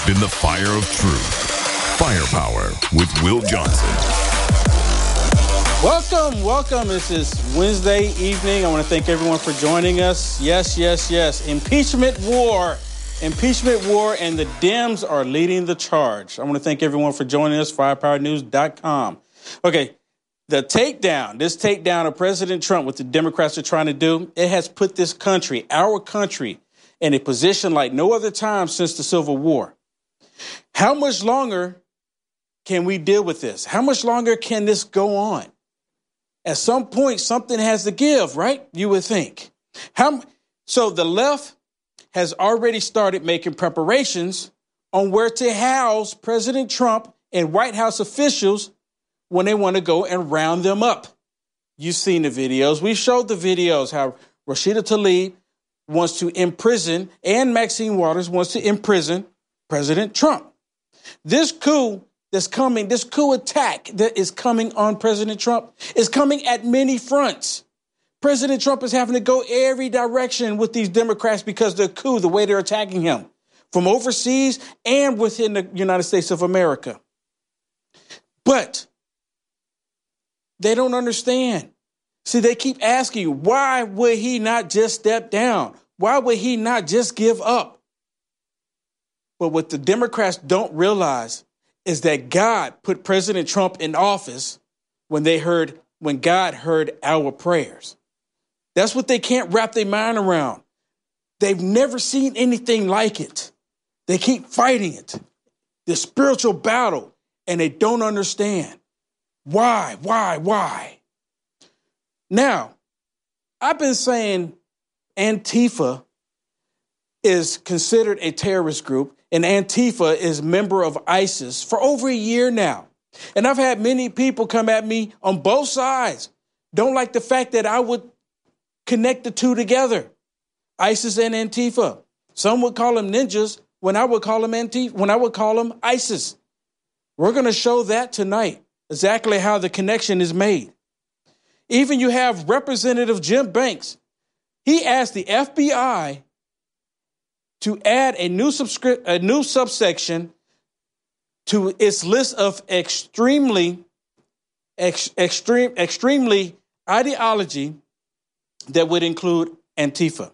in the fire of truth. Firepower with Will Johnson. Welcome. This is Wednesday evening. I want to thank everyone for joining us. Yes. Impeachment war, and the Dems are leading the charge. I want to thank everyone for joining us, firepowernews.com. Okay, this takedown of President Trump, what the Democrats are trying to do, it has put this country, our country, in a position like no other time since the Civil War. How much longer can we deal with this? How much longer can this go on? At some point, something has to give, right? You would think. So the left has already started making preparations on where to house President Trump and White House officials when they want to go and round them up. You've seen the videos. We showed the videos how Rashida Tlaib wants to imprison and Maxine Waters wants to imprison President Trump. This coup that's coming, this coup attack that is coming on President Trump is coming at many fronts. President Trump is having to go every direction with these Democrats because the coup, the way they're attacking him from overseas and within the United States of America. But they don't understand. See, they keep asking, why would he not just step down? Why would he not just give up? But what the Democrats don't realize is that God put President Trump in office when God heard our prayers. That's what they can't wrap their mind around. They've never seen anything like it. They keep fighting it, the spiritual battle, and they don't understand. Why? Now, I've been saying Antifa is considered a terrorist group, and Antifa is a member of ISIS for over a year now. And I've had many people come at me on both sides. Don't like the fact that I would connect the two together, ISIS and Antifa. Some would call them ninjas when I would call them ISIS. We're going to show that tonight, exactly how the connection is made. Even you have Representative Jim Banks. He asked the FBI to add a new subsection to its list of extremely ideology that would include Antifa.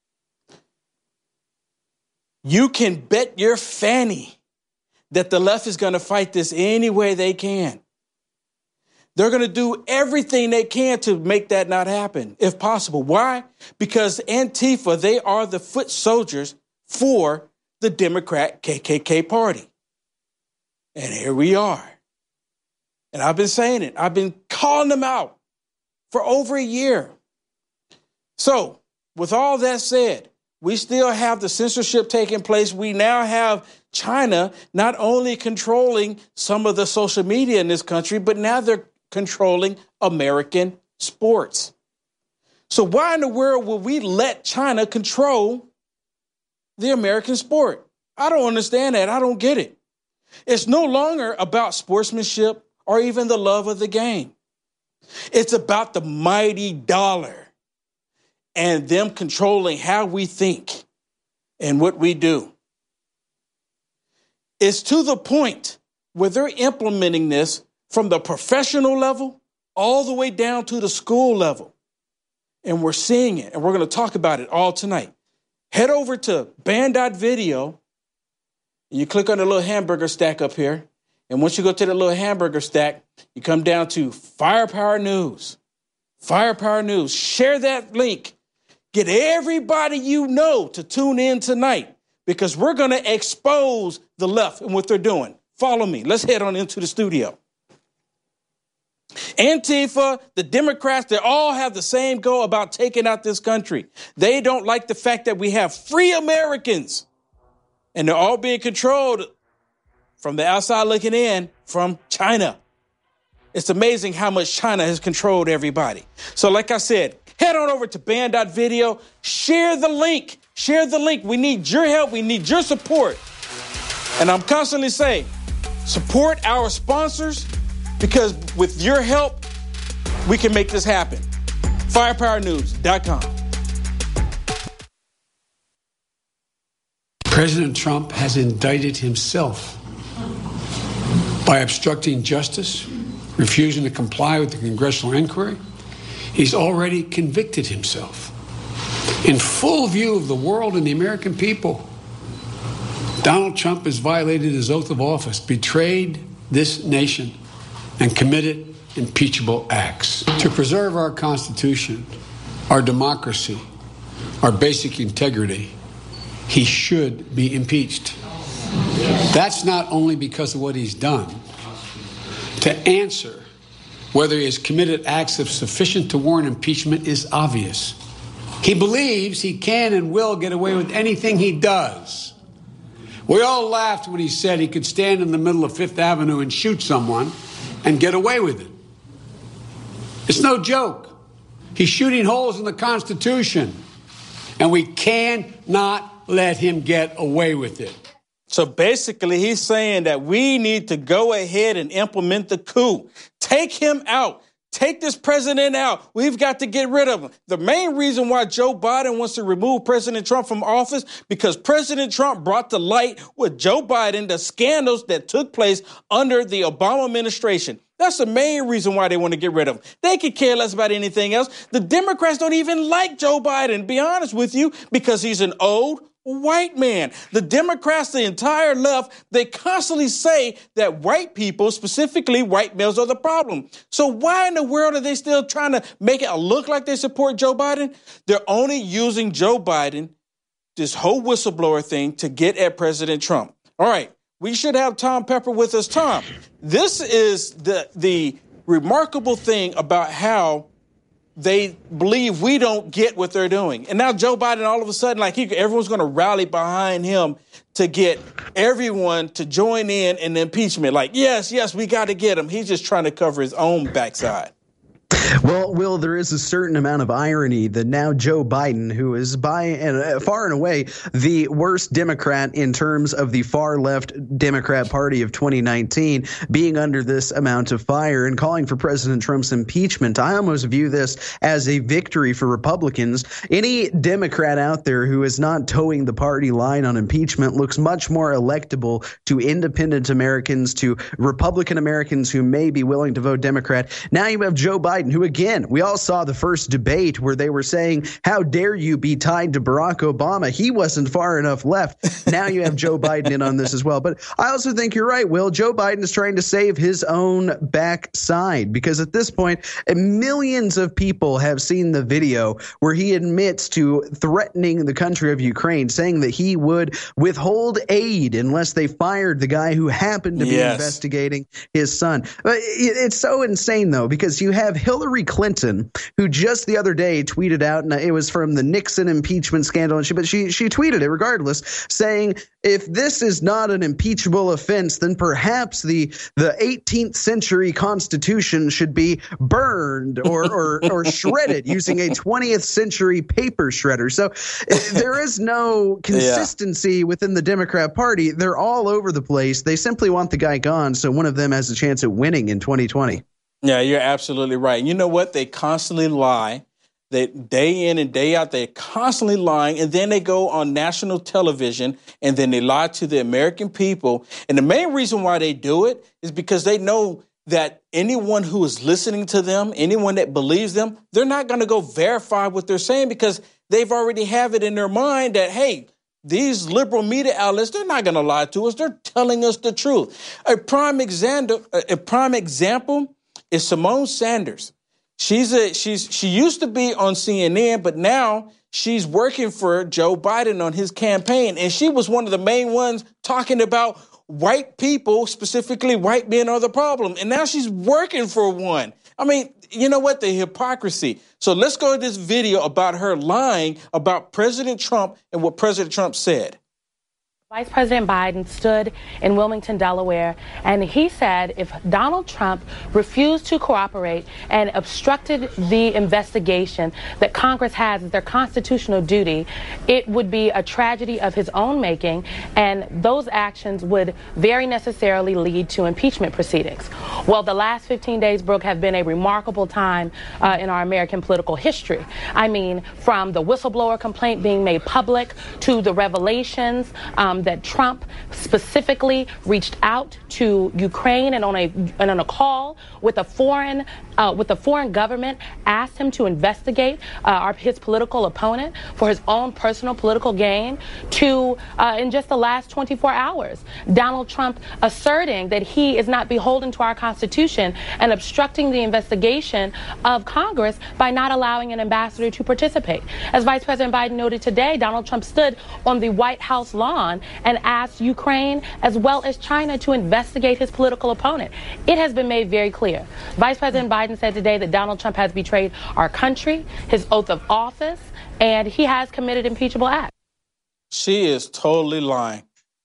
You can bet your fanny that the left is going to fight this any way they can. They're going to do everything they can to make that not happen, if possible. Why? Because Antifa, they are the foot soldiers for the Democrat KKK party. And here we are. And I've been saying it. I've been calling them out for over a year. So with all that said, we still have the censorship taking place. We now have China not only controlling some of the social media in this country, but now they're controlling American sports. So why in the world would we let China control the American sport? I don't understand that. I don't get it. It's no longer about sportsmanship or even the love of the game. It's about the mighty dollar and them controlling how we think and what we do. It's to the point where they're implementing this from the professional level all the way down to the school level. And we're seeing it, and we're going to talk about it all tonight. Head over to band.video, and you click on the little hamburger stack up here. And once you go to the little hamburger stack, you come down to Firepower News. Firepower News. Share that link. Get everybody you know to tune in tonight because we're going to expose the left and what they're doing. Follow me. Let's head on into the studio. Antifa, the Democrats, they all have the same goal about taking out this country. They don't like the fact that we have free Americans, and they're all being controlled from the outside looking in from China. It's amazing how much China has controlled everybody. So like I said, head on over to band.video, share the link. Share the link. We need your help. We need your support. And I'm constantly saying, support our sponsors, because with your help, we can make this happen. FirepowerNews.com. President Trump has indicted himself by obstructing justice, refusing to comply with the congressional inquiry. He's already convicted himself. In full view of the world and the American people, Donald Trump has violated his oath of office, betrayed this nation, and committed impeachable acts. To preserve our Constitution, our democracy, our basic integrity, he should be impeached. That's not only because of what he's done. To answer whether he has committed acts of sufficient to warrant impeachment is obvious. He believes he can and will get away with anything he does. We all laughed when he said he could stand in the middle of Fifth Avenue and shoot someone and get away with it. It's no joke. He's shooting holes in the Constitution, and we cannot let him get away with it. So basically, he's saying that we need to go ahead and implement the coup. Take him out. Take this president out. We've got to get rid of him. The main reason why Joe Biden wants to remove President Trump from office, because President Trump brought to light with Joe Biden the scandals that took place under the Obama administration. That's the main reason why they want to get rid of him. They could care less about anything else. The Democrats don't even like Joe Biden, to be honest with you, because he's an old white man. The Democrats, the entire left, they constantly say that white people, specifically white males, are the problem. So why in the world are they still trying to make it look like they support Joe Biden? They're only using Joe Biden, this whole whistleblower thing, to get at President Trump. All right, we should have Tom Pepper with us. Tom, this is the remarkable thing about how they believe we don't get what they're doing. And now Joe Biden, all of a sudden, everyone's going to rally behind him to get everyone to join in the impeachment. Like, yes, we got to get him. He's just trying to cover his own backside. Well, Will, there is a certain amount of irony that now Joe Biden, who is far and away the worst Democrat in terms of the far left Democrat Party of 2019, being under this amount of fire and calling for President Trump's impeachment. I almost view this as a victory for Republicans. Any Democrat out there who is not towing the party line on impeachment looks much more electable to independent Americans, to Republican Americans who may be willing to vote Democrat. Now you have Joe Biden, who, again, we all saw the first debate where they were saying, how dare you be tied to Barack Obama? He wasn't far enough left. Now you have Joe Biden in on this as well. But I also think you're right, Will. Joe Biden is trying to save his own backside, because at this point, millions of people have seen the video where he admits to threatening the country of Ukraine, saying that he would withhold aid unless they fired the guy who happened to be investigating his son. But it's so insane, though, because you have Hillary Clinton, who just the other day tweeted out, and it was from the Nixon impeachment scandal, but she tweeted it regardless, saying, if this is not an impeachable offense, then perhaps the 18th century Constitution should be burned or shredded using a 20th century paper shredder. So there is no consistency within the Democrat Party. They're all over the place. They simply want the guy gone so one of them has a chance at winning in 2020. Yeah, you're absolutely right. You know what? They constantly lie. They day in and day out, they're constantly lying. And then they go on national television and then they lie to the American people. And the main reason why they do it is because they know that anyone who is listening to them, anyone that believes them, they're not going to go verify what they're saying, because they've already have it in their mind that, hey, these liberal media outlets, they're not going to lie to us. They're telling us the truth. A prime example is Simone Sanders. She used to be on CNN, but now she's working for Joe Biden on his campaign. And she was one of the main ones talking about white people, specifically white men, are the problem. And now she's working for one. I mean, you know what? The hypocrisy. So let's go to this video about her lying about President Trump and what President Trump said. Vice President Biden stood in Wilmington, Delaware, and he said if Donald Trump refused to cooperate and obstructed the investigation that Congress has as their constitutional duty, it would be a tragedy of his own making, and those actions would very necessarily lead to impeachment proceedings. Well, the last 15 days, Brooke, have been a remarkable time in our American political history. I mean, from the whistleblower complaint being made public to the revelations that Trump specifically reached out to Ukraine and on a call with a foreign government asked him to investigate his political opponent for his own personal political gain, to in just the last 24 hours, Donald Trump asserting that he is not beholden to our Constitution and obstructing the investigation of Congress by not allowing an ambassador to participate. As Vice President Biden noted today, Donald Trump stood on the White House lawn and asked Ukraine as well as China to investigate his political opponent. It has been made very clear. Vice President Biden said today that Donald Trump has betrayed our country, his oath of office, and he has committed impeachable acts. She is totally lying.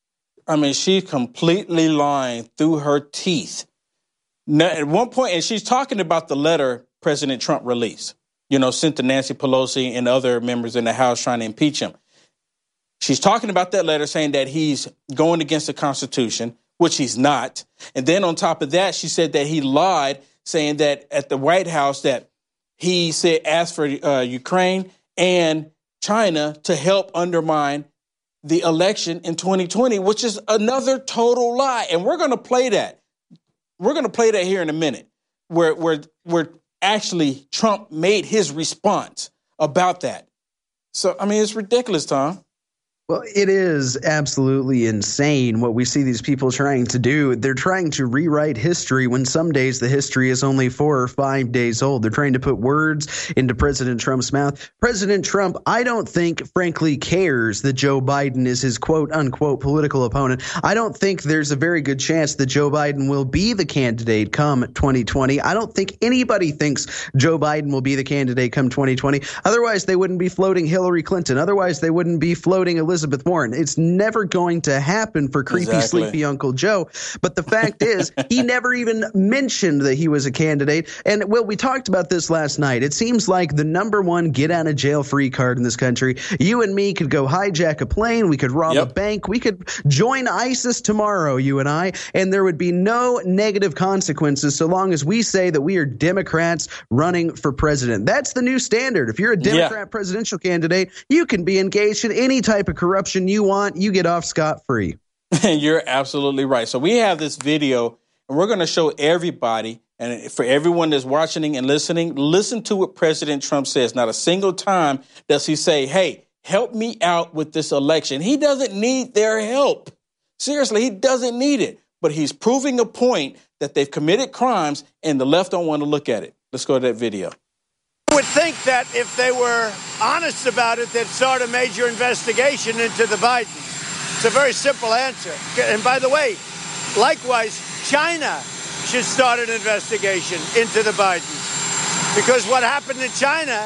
I mean, she's completely lying through her teeth. Now, at one point, and she's talking about the letter President Trump released, sent to Nancy Pelosi and other members in the House trying to impeach him. She's talking about that letter saying that he's going against the Constitution, which he's not. And then on top of that, she said that he lied, saying that at the White House that he asked for Ukraine and China to help undermine the election in 2020, which is another total lie. And we're going to play that. We're going to play that here in a minute, where actually Trump made his response about that. So, I mean, it's ridiculous, Tom. Well, it is absolutely insane what we see these people trying to do. They're trying to rewrite history when some days the history is only 4 or 5 days old. They're trying to put words into President Trump's mouth. President Trump, I don't think, frankly, cares that Joe Biden is his quote unquote political opponent. I don't think there's a very good chance that Joe Biden will be the candidate come 2020. I don't think anybody thinks Joe Biden will be the candidate come 2020. Otherwise, they wouldn't be floating Hillary Clinton. Otherwise, they wouldn't be floating Elizabeth Warren. It's never going to happen for creepy, sleepy Uncle Joe. But the fact is, he never even mentioned that he was a candidate. And, well, we talked about this last night. It seems like the number one get out of jail free card in this country. You and me could go hijack a plane. We could rob a bank. We could join ISIS tomorrow, you and I, and there would be no negative consequences so long as we say that we are Democrats running for president. That's the new standard. If you're a Democrat presidential candidate, you can be engaged in any type of corruption you want. You get off scot-free. You're absolutely right. So we have this video, and we're going to show everybody, and for everyone that's watching and listening, listen to what President Trump says. Not a single time does he say, hey, help me out with this election. He doesn't need their help. Seriously, he doesn't need it. But he's proving a point that they've committed crimes, and the left don't want to look at it. Let's go to that video. I would think that if they were honest about it, they'd start a major investigation into the Bidens. It's a very simple answer. And by the way, likewise, China should start an investigation into the Bidens. Because what happened in China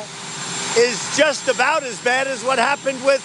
is just about as bad as what happened with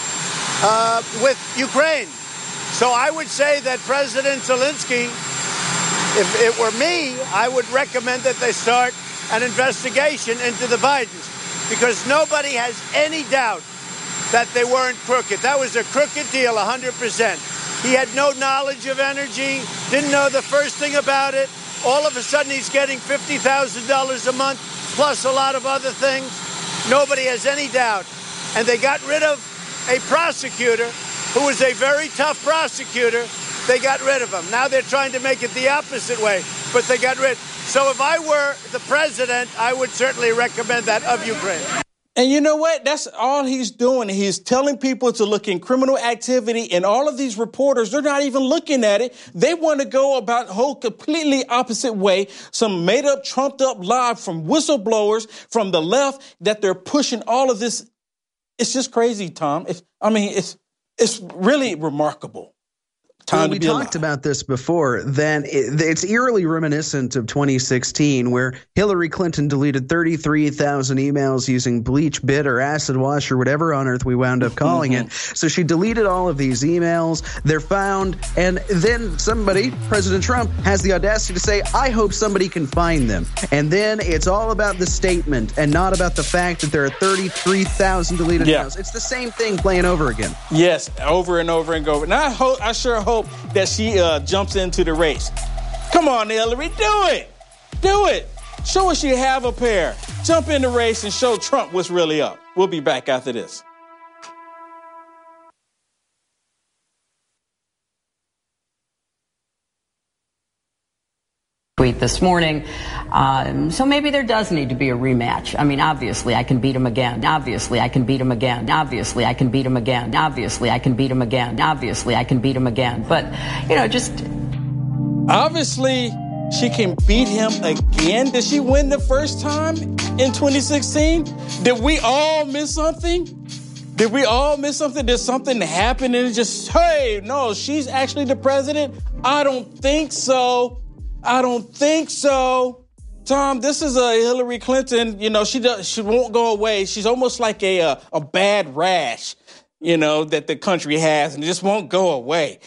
Ukraine. So I would say that President Zelensky, if it were me, I would recommend that they start an investigation into the Bidens, because nobody has any doubt that they weren't crooked. That was a crooked deal, 100%. He had no knowledge of energy, didn't know the first thing about it. All of a sudden, he's getting $50,000 a month, plus a lot of other things. Nobody has any doubt. And they got rid of a prosecutor who was a very tough prosecutor. They got rid of him. Now they're trying to make it the opposite way, but they got rid. So if I were the president, I would certainly recommend that of Ukraine. And you know what? That's all he's doing. He's telling people to look in criminal activity, and all of these reporters, they're not even looking at it. They want to go about a whole completely opposite way. Some made up, trumped up lie from whistleblowers from the left that they're pushing all of this. It's just crazy, Tom. It's really remarkable. Time we to be talked alive. about this before. Then it's eerily reminiscent of 2016, where Hillary Clinton deleted 33,000 emails using bleach, bit, or acid wash, or whatever on earth we wound up calling it. So she deleted all of these emails. They're found, and then somebody, President Trump, has the audacity to say, "I hope somebody can find them." And then it's all about the statement and not about the fact that there are 33,000 deleted emails. It's the same thing playing over again. Yes, over and over and over. Now I sure hope that she jumps into the race. Come on, Hillary, do it. Do it. Show us you have a pair. Jump in the race and show Trump what's really up. We'll be back after this. Tweet this morning. So maybe there does need to be a rematch. I mean, obviously I can beat him again. Obviously I can beat him again. Obviously I can beat him again. Obviously I can beat him again. Obviously I can beat him again. But, just... Obviously she can beat him again. Did she win the first time in 2016? Did we all miss something? Did we all miss something? Did something happen and it just, hey, no, she's actually the president? I don't think so. I don't think so. Tom, this is a Hillary Clinton, she won't go away. She's almost like a bad rash, that the country has, and it just won't go away.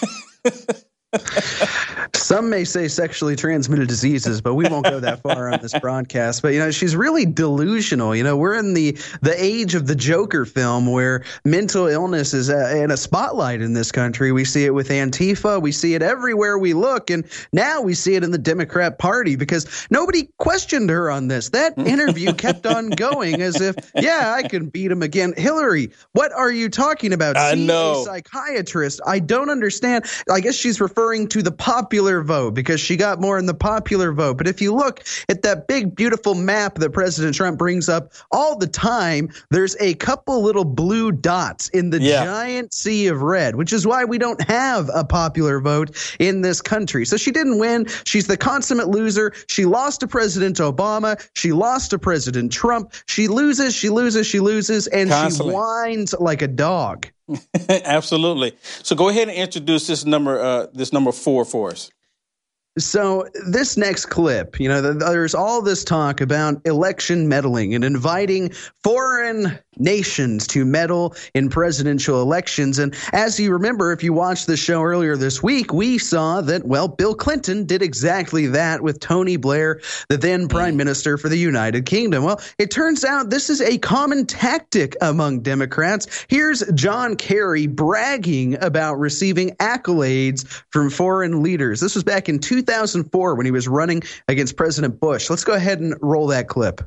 Some may say sexually transmitted diseases, but we won't go that far on this broadcast. But, she's really delusional. We're in the age of the Joker film where mental illness is in a spotlight in this country. We see it with Antifa. We see it everywhere we look. And now we see it in the Democrat Party because nobody questioned her on this. That interview kept on going as if, yeah, I can beat him again. Hillary, what are you talking about? I know. A psychiatrist. I don't understand. I guess she's referring to the popular vote because she got more in the popular vote. But if you look at that big, beautiful map that President Trump brings up all the time, there's a couple little blue dots in the giant sea of red, which is why we don't have a popular vote in this country. So she didn't win. She's the consummate loser. She lost to President Obama. She lost to President Trump. She loses, and constantly. She whines like a dog. Absolutely. So go ahead and introduce this number 4 for us. So this next clip, there's all this talk about election meddling and inviting foreign nations to meddle in presidential elections. And as you remember, if you watched the show earlier this week, we saw that, Bill Clinton did exactly that with Tony Blair, the then prime minister for the United Kingdom. Well, it turns out this is a common tactic among Democrats. Here's John Kerry bragging about receiving accolades from foreign leaders. This was back in 2004 when he was running against President Bush. Let's go ahead and roll that clip.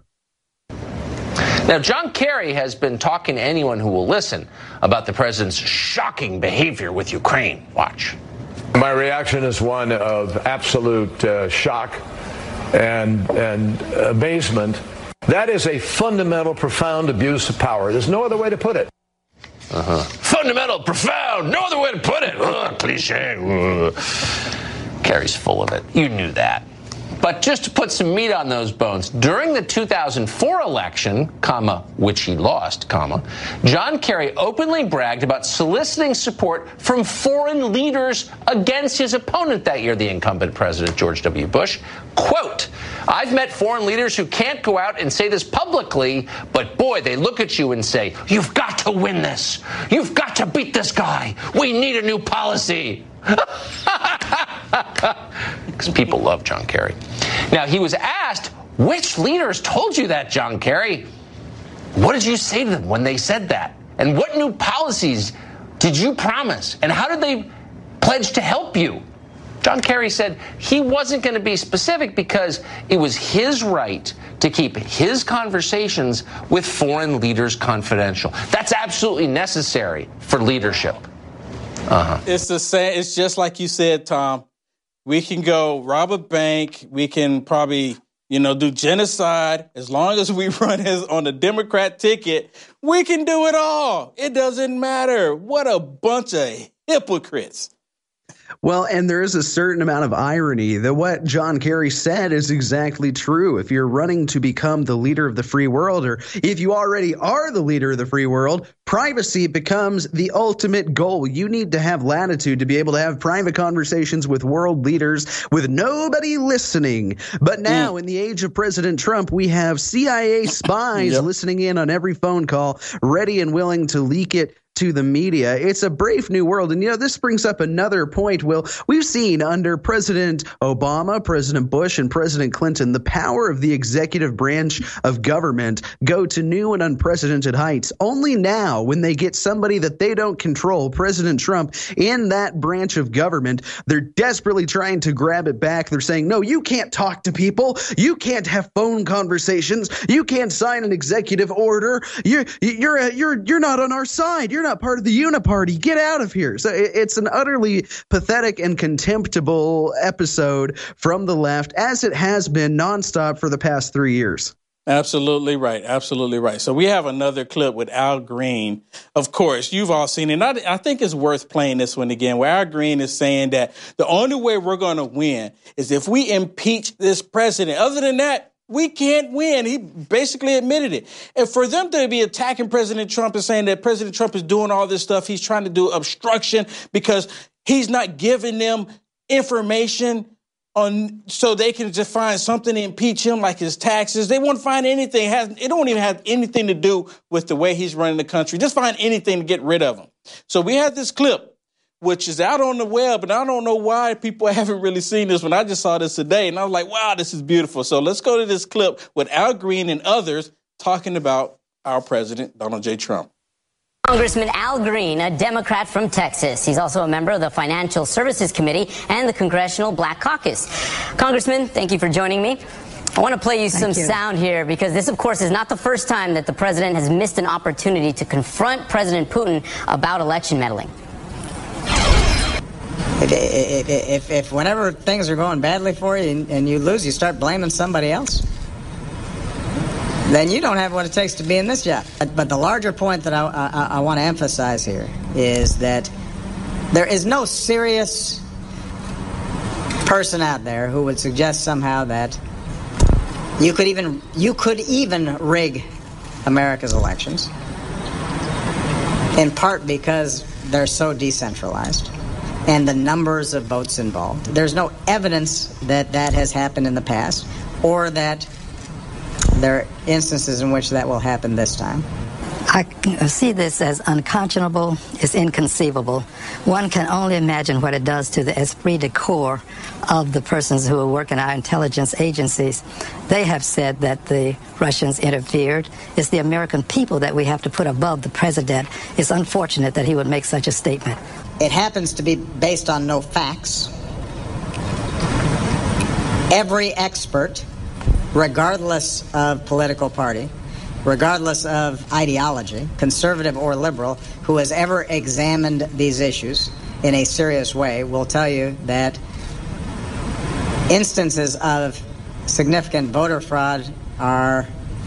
Now, John Kerry has been talking to anyone who will listen about the president's shocking behavior with Ukraine. Watch. My reaction is one of absolute shock and amazement. That is a fundamental, profound abuse of power. There's no other way to put it. Fundamental, profound, no other way to put it. Cliche. Kerry's full of it. You knew that. But just to put some meat on those bones, during the 2004 election, which he lost, John Kerry openly bragged about soliciting support from foreign leaders against his opponent that year, the incumbent president, George W. Bush. Quote, "I've met foreign leaders who can't go out and say this publicly, but boy, they look at you and say, you've got to win this. You've got to beat this guy. We need a new policy." Because people love John Kerry. Now, he was asked, which leaders told you that, John Kerry? What did you say to them when they said that? And what new policies did you promise? And how did they pledge to help you? John Kerry said he wasn't going to be specific because it was his right to keep his conversations with foreign leaders confidential. That's absolutely necessary for leadership. It's the same. It's just like you said, Tom. We can go rob a bank. We can probably, do genocide. As long as we run on the Democrat ticket, we can do it all. It doesn't matter. What a bunch of hypocrites. Well, and there is a certain amount of irony that what John Kerry said is exactly true. If you're running to become the leader of the free world, or if you already are the leader of the free world, privacy becomes the ultimate goal. You need to have latitude to be able to have private conversations with world leaders with nobody listening. But now, in the age of President Trump, we have CIA spies listening in on every phone call, ready and willing to leak it to the media. It's a brave new world. And, this brings up another point, Will. We've seen under President Obama, President Bush, and President Clinton, the power of the executive branch of government go to new and unprecedented heights. Only now, when they get somebody that they don't control, President Trump, in that branch of government, they're desperately trying to grab it back. They're saying, no, you can't talk to people. You can't have phone conversations. You can't sign an executive order. You're not on our side. You're not part of the uniparty. Get out of here. So it's an utterly pathetic and contemptible episode from the left, as it has been nonstop for the past 3 years. Absolutely right. Absolutely right. So we have another clip with Al Green. Of course, you've all seen it. I think it's worth playing this one again, where Al Green is saying that the only way we're going to win is if we impeach this president. Other than that, we can't win. He basically admitted it. And for them to be attacking President Trump and saying that President Trump is doing all this stuff, he's trying to do obstruction because he's not giving them information on so they can just find something to impeach him, like his taxes. They won't find anything. It don't even have anything to do with the way he's running the country. Just find anything to get rid of him. So we had this clip, which is out on the web, and I don't know why people haven't really seen this one. I just saw this today, and I was like, wow, this is beautiful. So let's go to this clip with Al Green and others talking about our president, Donald J. Trump. Congressman Al Green, a Democrat from Texas. He's also a member of the Financial Services Committee and the Congressional Black Caucus. Congressman, thank you for joining me. I want to play you some sound here because this, of course, is not the first time that the president has missed an opportunity to confront President Putin about election meddling. If whenever things are going badly for you and you lose, you start blaming somebody else, then you don't have what it takes to be in this job. But the larger point that I want to emphasize here is that there is no serious person out there who would suggest somehow that you could even rig America's elections, in part because they're so decentralized and the numbers of votes involved. There's no evidence that that has happened in the past or that there are instances in which that will happen this time. I see this as unconscionable, it's inconceivable. One can only imagine what it does to the esprit de corps of the persons who work in our intelligence agencies. They have said that the Russians interfered. It's the American people that we have to put above the president. It's unfortunate that he would make such a statement. It happens to be based on no facts. Every expert, regardless of political party, regardless of ideology, conservative or liberal, who has ever examined these issues in a serious way will tell you that instances of significant voter fraud are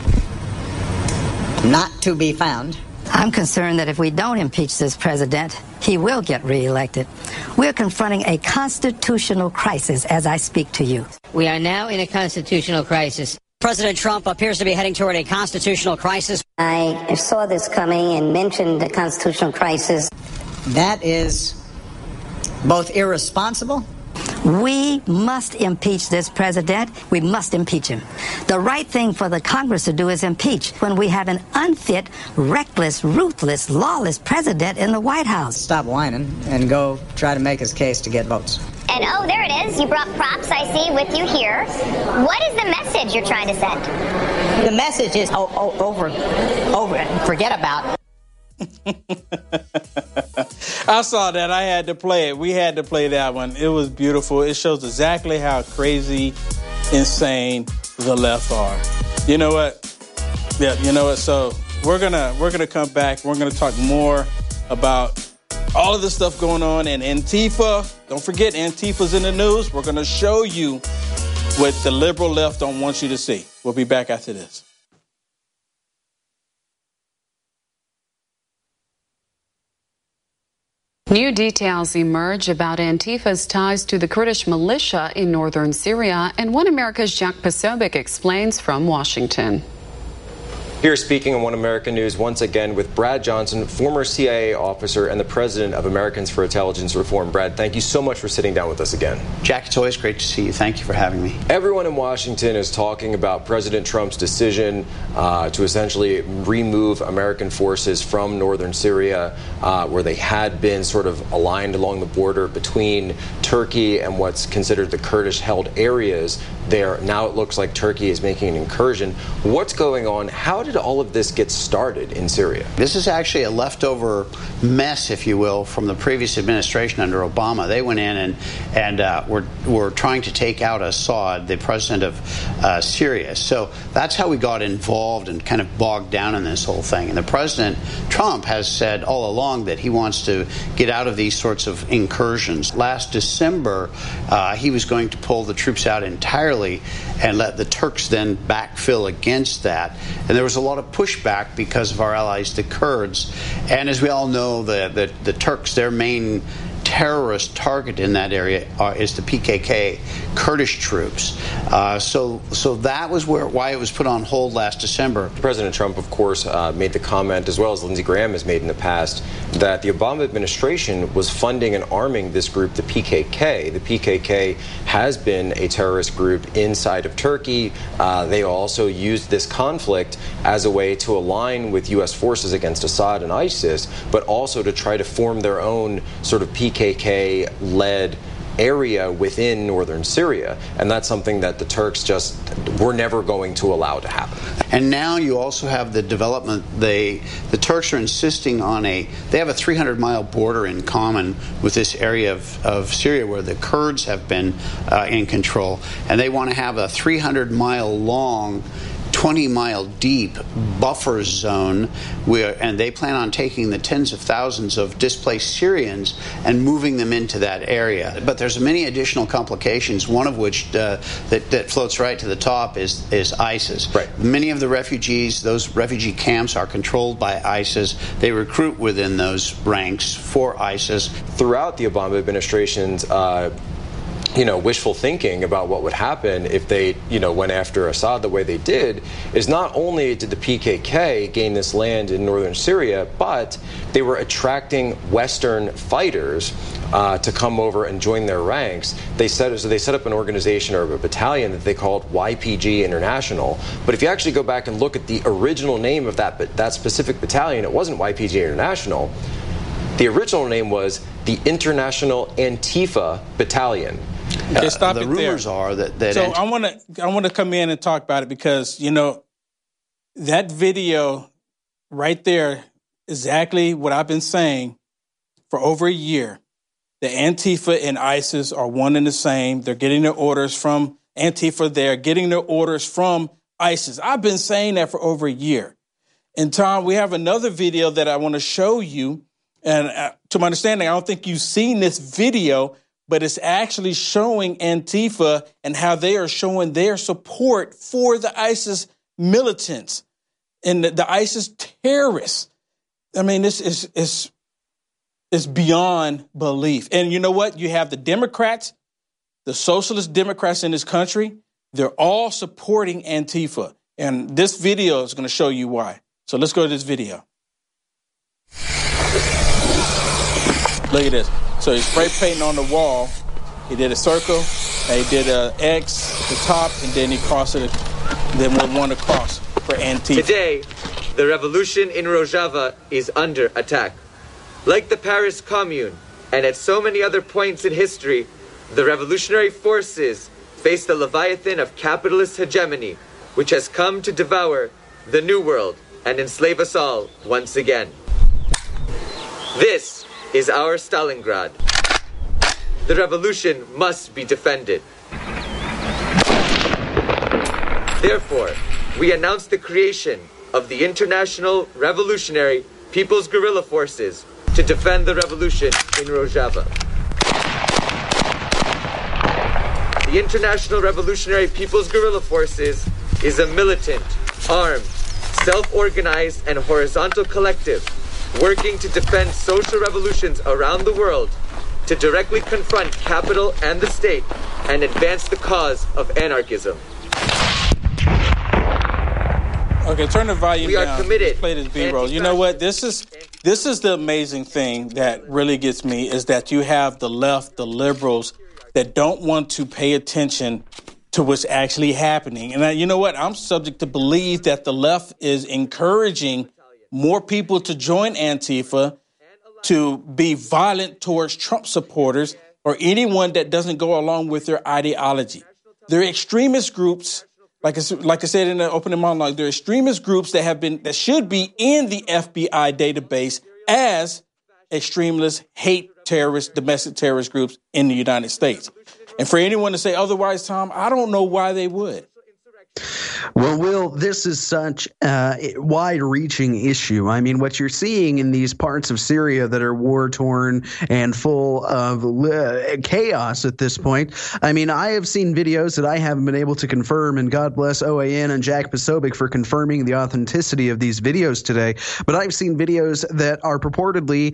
not to be found. I'm concerned that if we don't impeach this president, he will get reelected. We're confronting a constitutional crisis as I speak to you. We are now in a constitutional crisis. President Trump appears to be heading toward a constitutional crisis. I saw this coming and mentioned the constitutional crisis. That is both irresponsible. We must impeach this president. We must impeach him. The right thing for the Congress to do is impeach when we have an unfit, reckless, ruthless, lawless president in the White House. Stop whining and go try to make his case to get votes. And oh, there it is. You brought props, I see, with you here. What is the message you're trying to send? The message is over, forget about. I saw that. I had to play it. We had to play that one. It was beautiful. It shows exactly how crazy, insane the left are. You know what? Yeah, you know what? So we're gonna come back. We're gonna talk more about all of this stuff going on, and Antifa. Don't forget, Antifa's in the news. We're gonna show you what the liberal left don't want you to see. We'll be back after this. New details emerge about Antifa's ties to the Kurdish militia in northern Syria, and One America's Jack Posobiec explains from Washington. Here speaking on One America News once again with Brad Johnson, former CIA officer and the president of Americans for Intelligence Reform. Brad, thank you so much for sitting down with us again. Jack, it's always great to see you. Thank you for having me. Everyone in Washington is talking about President Trump's decision to essentially remove American forces from northern Syria, where they had been sort of aligned along the border between Turkey and what's considered the Kurdish-held areas there. Now it looks like Turkey is making an incursion. What's going on? How did all of this get started in Syria? This is actually a leftover mess, if you will, from the previous administration under Obama. They went in and were trying to take out Assad, the president of Syria. So that's how we got involved and kind of bogged down in this whole thing. And the President Trump has said all along that he wants to get out of these sorts of incursions. Last December, he was going to pull the troops out entirely and let the Turks then backfill against that. And there was a lot of pushback because of our allies, the Kurds. And as we all know, the Turks, their main terrorist target in that area is the PKK Kurdish troops. So that was why it was put on hold last December. President Trump, of course, made the comment, as well as Lindsey Graham has made in the past, that the Obama administration was funding and arming this group, the PKK. The PKK has been a terrorist group inside of Turkey. They also used this conflict as a way to align with U.S. forces against Assad and ISIS, but also to try to form their own sort of PKK-led area within northern Syria, and that's something that the Turks just were never going to allow to happen. And now you also have the development. The Turks are insisting on they have a 300-mile border in common with this area of Syria where the Kurds have been in control, and they want to have a 300-mile long 20-mile deep buffer zone and they plan on taking the tens of thousands of displaced Syrians and moving them into that area. But there's many additional complications, one of which that floats right to the top is ISIS. Right. Many of the refugees, those refugee camps are controlled by ISIS. They recruit within those ranks for ISIS. Throughout the Obama administration's wishful thinking about what would happen if they, went after Assad the way they did, is not only did the PKK gain this land in northern Syria, but they were attracting Western fighters to come over and join their ranks. They set up an organization or a battalion that they called YPG International. But if you actually go back and look at the original name of that specific battalion, it wasn't YPG International. The original name was the International Antifa Battalion. Okay, stop the it rumors there. are that so I want to come in and talk about it because that video right there, exactly what I've been saying for over a year. The Antifa and ISIS are one and the same. They're getting their orders from Antifa. They're getting their orders from ISIS. I've been saying that for over a year. And Tom, we have another video that I want to show you. And to my understanding, I don't think you've seen this video, but it's actually showing Antifa and how they are showing their support for the ISIS militants and the ISIS terrorists. I mean, this is beyond belief. And you know what? You have the Democrats, the socialist Democrats in this country. They're all supporting Antifa. And this video is going to show you why. So let's go to this video. Look at this. So he's spray painting on the wall. He did a circle, and he did an X at the top, and then he crossed it, then one across for Antifa. Today, the revolution in Rojava is under attack. Like the Paris Commune, and at so many other points in history, the revolutionary forces face the leviathan of capitalist hegemony, which has come to devour the New World and enslave us all once again. This is our Stalingrad. The revolution must be defended. Therefore, we announce the creation of the International Revolutionary People's Guerrilla Forces to defend the revolution in Rojava. The International Revolutionary People's Guerrilla Forces is a militant, armed, self-organized, and horizontal collective working to defend social revolutions around the world, to directly confront capital and the state, and advance the cause of anarchism. Okay, turn the volume We are down. committed. Let's play this B-roll. You know what? This is the amazing thing that really gets me is that you have the left, the liberals, that don't want to pay attention to what's actually happening. And you know what? I'm subject to believe that the left is encouraging more people to join Antifa, to be violent towards Trump supporters or anyone that doesn't go along with their ideology. They're extremist groups. Like I said in the opening monologue, there are extremist groups that should be in the FBI database as extremist, hate terrorist, domestic terrorist groups in the United States. And for anyone to say otherwise, Tom, I don't know why they would. Well, Will, this is such a wide-reaching issue. I mean, what you're seeing in these parts of Syria that are war-torn and full of chaos at this point. I mean, I have seen videos that I haven't been able to confirm, and God bless OAN and Jack Posobiec for confirming the authenticity of these videos today. But I've seen videos that are purportedly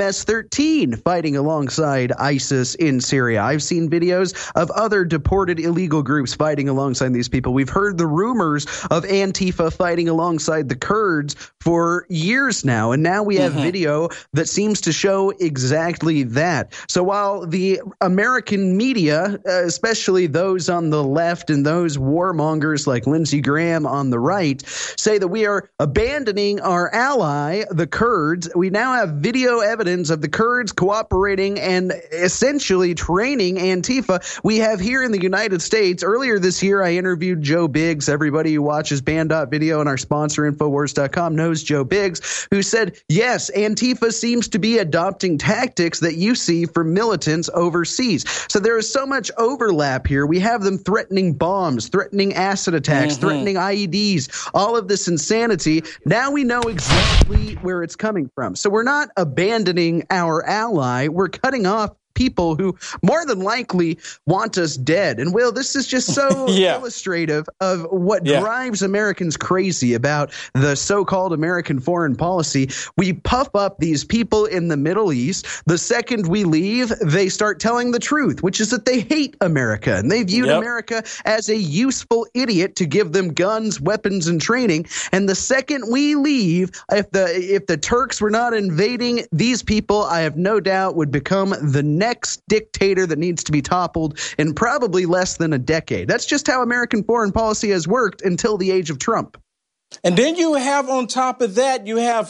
MS-13 fighting alongside ISIS in Syria. I've seen videos of other deported illegal groups fighting alongside these people. We've heard the rumors of Antifa fighting alongside the Kurds for years now, and now we have video that seems to show exactly that. So while the American media, especially those on the left and those warmongers like Lindsey Graham on the right, say that we are abandoning our ally, the Kurds, we now have video evidence of the Kurds cooperating and essentially training Antifa. We have here in the United States, earlier this year, I interviewed Joe Biggs. Everybody who watches Band.video and our sponsor Infowars.com knows Joe Biggs, who said, yes, Antifa seems to be adopting tactics that you see from militants overseas. So there is so much overlap here. We have them threatening bombs, threatening acid attacks, threatening IEDs, all of this insanity. Now we know exactly where it's coming from. So we're not abandoning our ally. We're cutting off people who more than likely want us dead. And Will, this is just so illustrative of what drives Americans crazy about the so-called American foreign policy. We puff up these people in the Middle East. The second we leave, they start telling the truth, which is that they hate America and they viewed America as a useful idiot to give them guns, weapons, and training. And the second we leave, if the Turks were not invading, these people, I have no doubt, would become the next dictator that needs to be toppled in probably less than a decade. That's just how American foreign policy has worked until the age of Trump. And then you have on top of that, you have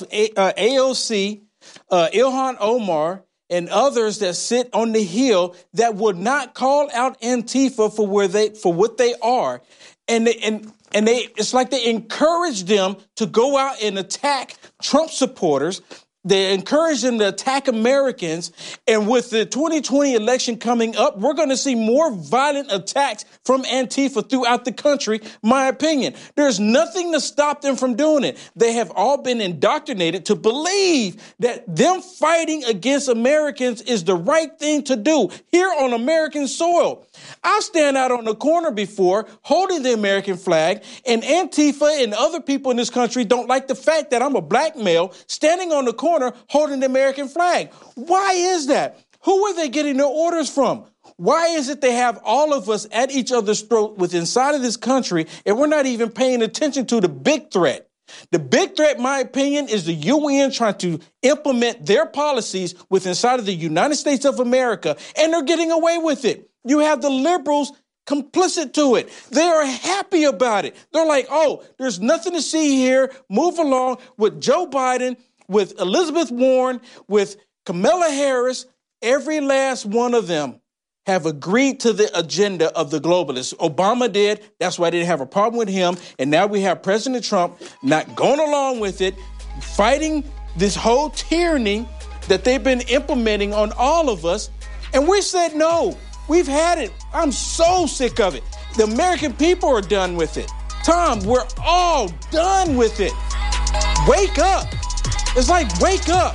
AOC, Ilhan Omar, and others that sit on the Hill that would not call out Antifa for what they are. And it's like they encourage them to go out and attack Trump supporters. They encourage them to attack Americans. And with the 2020 election coming up, we're going to see more violent attacks from Antifa throughout the country, my opinion. There's nothing to stop them from doing it. They have all been indoctrinated to believe that them fighting against Americans is the right thing to do here on American soil. I stand out on the corner before holding the American flag, and Antifa and other people in this country don't like the fact that I'm a black male standing on the corner holding the American flag. Why is that? Who are they getting their orders from? Why is it they have all of us at each other's throat with inside of this country, and we're not even paying attention to the big threat? The big threat, in my opinion, is the UN trying to implement their policies with inside of the United States of America, and they're getting away with it. You have the liberals complicit to it. They are happy about it. They're like, oh, there's nothing to see here. Move along with Joe Biden, with Elizabeth Warren, with Kamala Harris. Every last one of them have agreed to the agenda of the globalists. Obama did. That's why I didn't have a problem with him. And now we have President Trump not going along with it, fighting this whole tyranny that they've been implementing on all of us. And we said, no, we've had it. I'm so sick of it. The American people are done with it. Tom, we're all done with it. Wake up. It's like, wake up.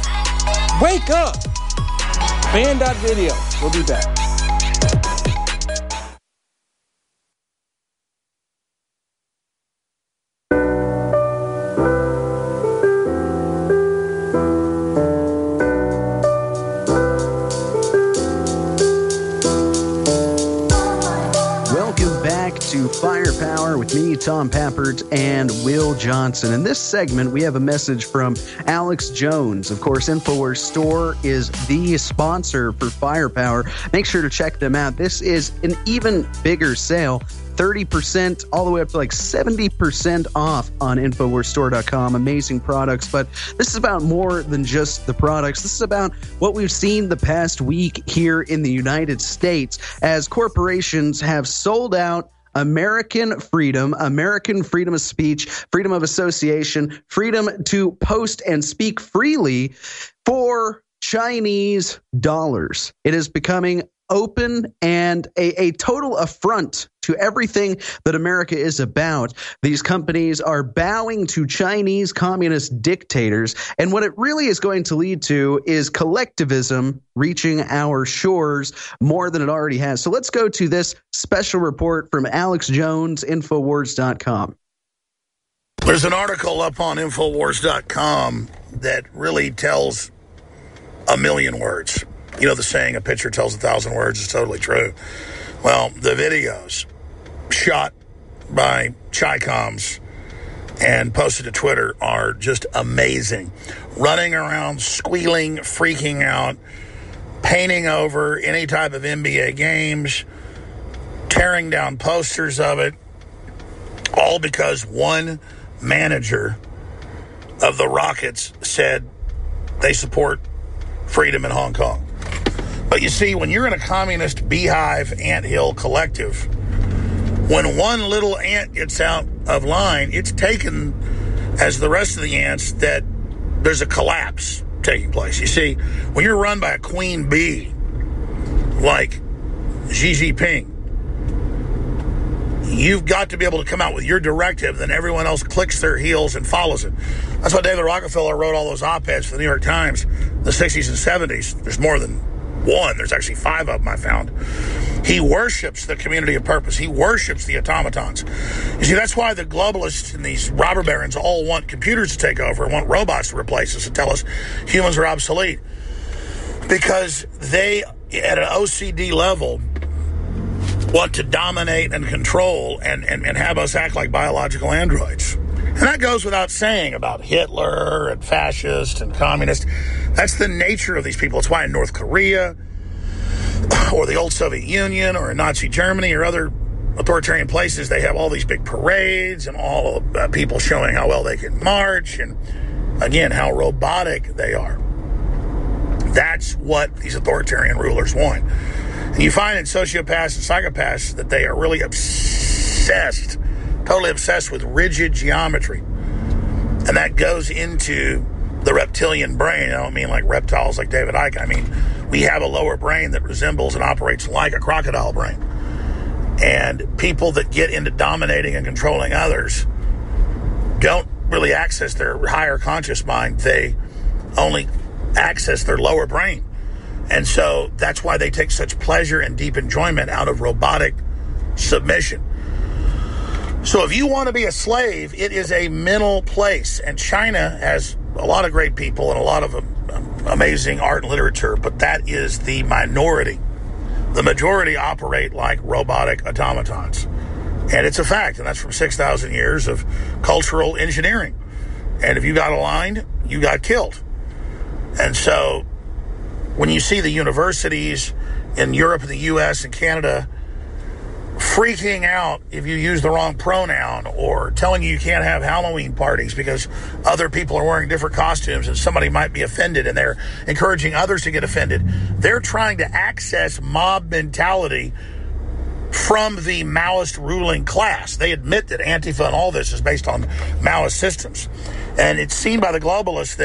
Wake up. Band.video. We'll be back. to Firepower with me, Tom Pappert, and Will Johnson. In this segment, we have a message from Alex Jones. Of course, InfoWars Store is the sponsor for Firepower. Make sure to check them out. This is an even bigger sale. 30% all the way up to like 70% off on InfoWarsStore.com. Amazing products. But this is about more than just the products. This is about what we've seen the past week here in the United States as corporations have sold out American freedom of speech, freedom of association, freedom to post and speak freely for Chinese dollars. It is becoming open and a total affront to everything that America is about. These companies are bowing to Chinese communist dictators, and what it really is going to lead to is collectivism reaching our shores more than it already has. So let's go to this special report from Alex Jones, Infowars.com. There's an article up on Infowars.com that really tells a million words. You know the saying, a picture tells 1,000 words, is totally true. Well, the videos shot by Chi-Coms and posted to Twitter are just amazing. Running around, squealing, freaking out, painting over any type of NBA games, tearing down posters of it, all because one manager of the Rockets said they support freedom in Hong Kong. But you see, when you're in a communist beehive anthill collective, when one little ant gets out of line, it's taken as the rest of the ants that there's a collapse taking place. You see, when you're run by a queen bee like Xi Jinping, you've got to be able to come out with your directive, then everyone else clicks their heels and follows it. That's why David Rockefeller wrote all those op-eds for the New York Times in the 60s and 70s. There's more than one. There's actually 5 of them I found. He worships the community of purpose. He worships the automatons. You see, that's why the globalists and these robber barons all want computers to take over and want robots to replace us and tell us humans are obsolete. Because they, at an OCD level, want to dominate and control and have us act like biological androids. And that goes without saying about Hitler and fascists and communists. That's the nature of these people. It's why in North Korea or the old Soviet Union or in Nazi Germany or other authoritarian places, they have all these big parades and all people showing how well they can march and, again, how robotic they are. That's what these authoritarian rulers want. And you find in sociopaths and psychopaths that they are really obsessed, totally obsessed with rigid geometry. And that goes into the reptilian brain. I don't mean like reptiles like David Icke. I mean, we have a lower brain that resembles and operates like a crocodile brain. And people that get into dominating and controlling others don't really access their higher conscious mind. They only access their lower brain. And so that's why they take such pleasure and deep enjoyment out of robotic submission. So if you want to be a slave, it is a mental place. And China has a lot of great people and a lot of amazing art and literature, but that is the minority. The majority operate like robotic automatons. And it's a fact, and that's from 6,000 years of cultural engineering. And if you got aligned, you got killed. And so when you see the universities in Europe and the U.S. and Canada freaking out if you use the wrong pronoun or telling you can't have Halloween parties because other people are wearing different costumes and somebody might be offended and they're encouraging others to get offended, they're trying to access mob mentality from the Maoist ruling class. They admit that Antifa and all this is based on Maoist systems. And it's seen by the globalists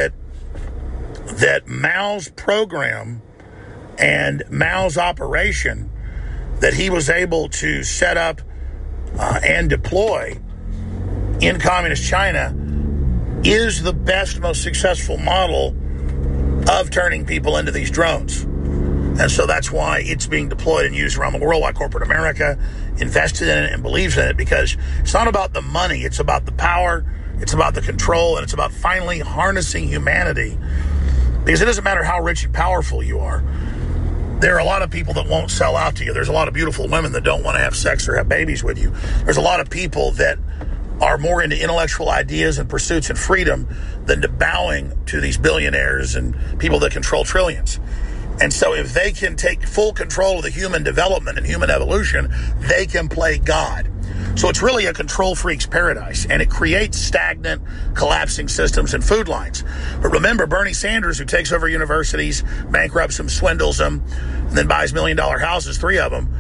that Mao's program and Mao's operation that he was able to set up and deploy in communist China is the best, most successful model of turning people into these drones. And so that's why it's being deployed and used around the world, why corporate America invested in it and believes in it, because it's not about the money, it's about the power, it's about the control, and it's about finally harnessing humanity. Because it doesn't matter how rich and powerful you are. There are a lot of people that won't sell out to you. There's a lot of beautiful women that don't want to have sex or have babies with you. There's a lot of people that are more into intellectual ideas and pursuits and freedom than to bowing to these billionaires and people that control trillions. And so if they can take full control of the human development and human evolution, they can play God. So it's really a control freak's paradise, and it creates stagnant, collapsing systems and food lines. But remember, Bernie Sanders, who takes over universities, bankrupts them, swindles them, and then buys $1 million houses, 3 of them,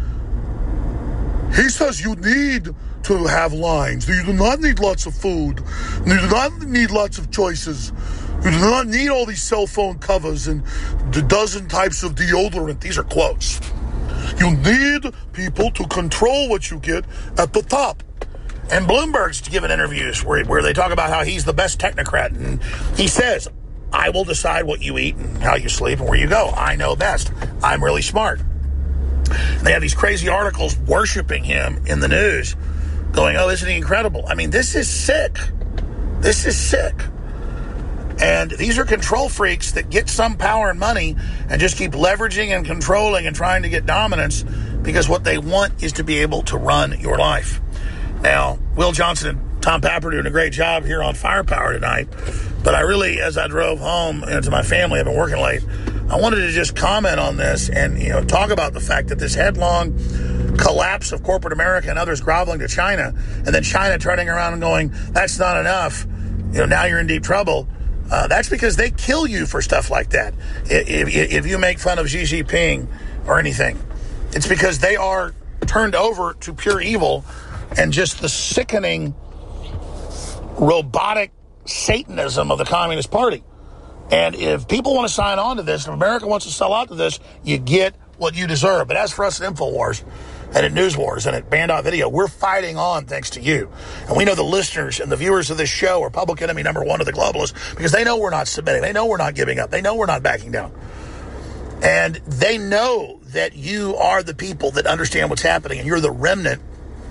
he says you need to have lines. You do not need lots of food. You do not need lots of choices. You do not need all these cell phone covers and the dozen types of deodorant. These are quotes. You need people to control what you get at the top. And Bloomberg's given interviews where they talk about how he's the best technocrat. And he says, I will decide what you eat and how you sleep and where you go. I know best. I'm really smart. And they have these crazy articles worshiping him in the news, going, oh, isn't he incredible? I mean, this is sick. This is sick. And these are control freaks that get some power and money and just keep leveraging and controlling and trying to get dominance because what they want is to be able to run your life. Now, Will Johnson and Tom Papper are doing a great job here on Firepower tonight. But I really, as I drove home to my family, I've been working late, I wanted to just comment on this and, talk about the fact that this headlong collapse of corporate America and others groveling to China, and then China turning around and going, that's not enough. Now you're in deep trouble. That's because they kill you for stuff like that. If you make fun of Xi Jinping or anything, it's because they are turned over to pure evil and just the sickening robotic Satanism of the Communist Party. And if people want to sign on to this, if America wants to sell out to this, you get what you deserve. But as for us at InfoWars and at News Wars and at Band.video, we're fighting on thanks to you. And we know the listeners and the viewers of this show are public enemy number one of the globalists because they know we're not submitting. They know we're not giving up. They know we're not backing down. And they know that you are the people that understand what's happening, and you're the remnant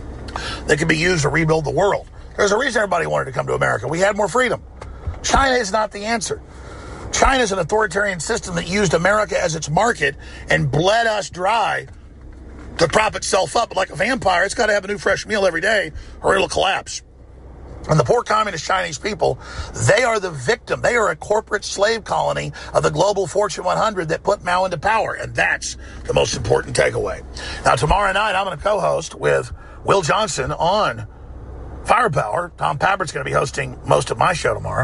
that can be used to rebuild the world. There's a reason everybody wanted to come to America. We had more freedom. China is not the answer. China is an authoritarian system that used America as its market and bled us dry to prop itself up. But like a vampire, it's got to have a new fresh meal every day or it'll collapse. And the poor communist Chinese people, they are the victim. They are a corporate slave colony of the global Fortune 100 that put Mao into power. And that's the most important takeaway. Now, tomorrow night, I'm going to co-host with Will Johnson on Firepower. Tom Pappert's going to be hosting most of my show tomorrow.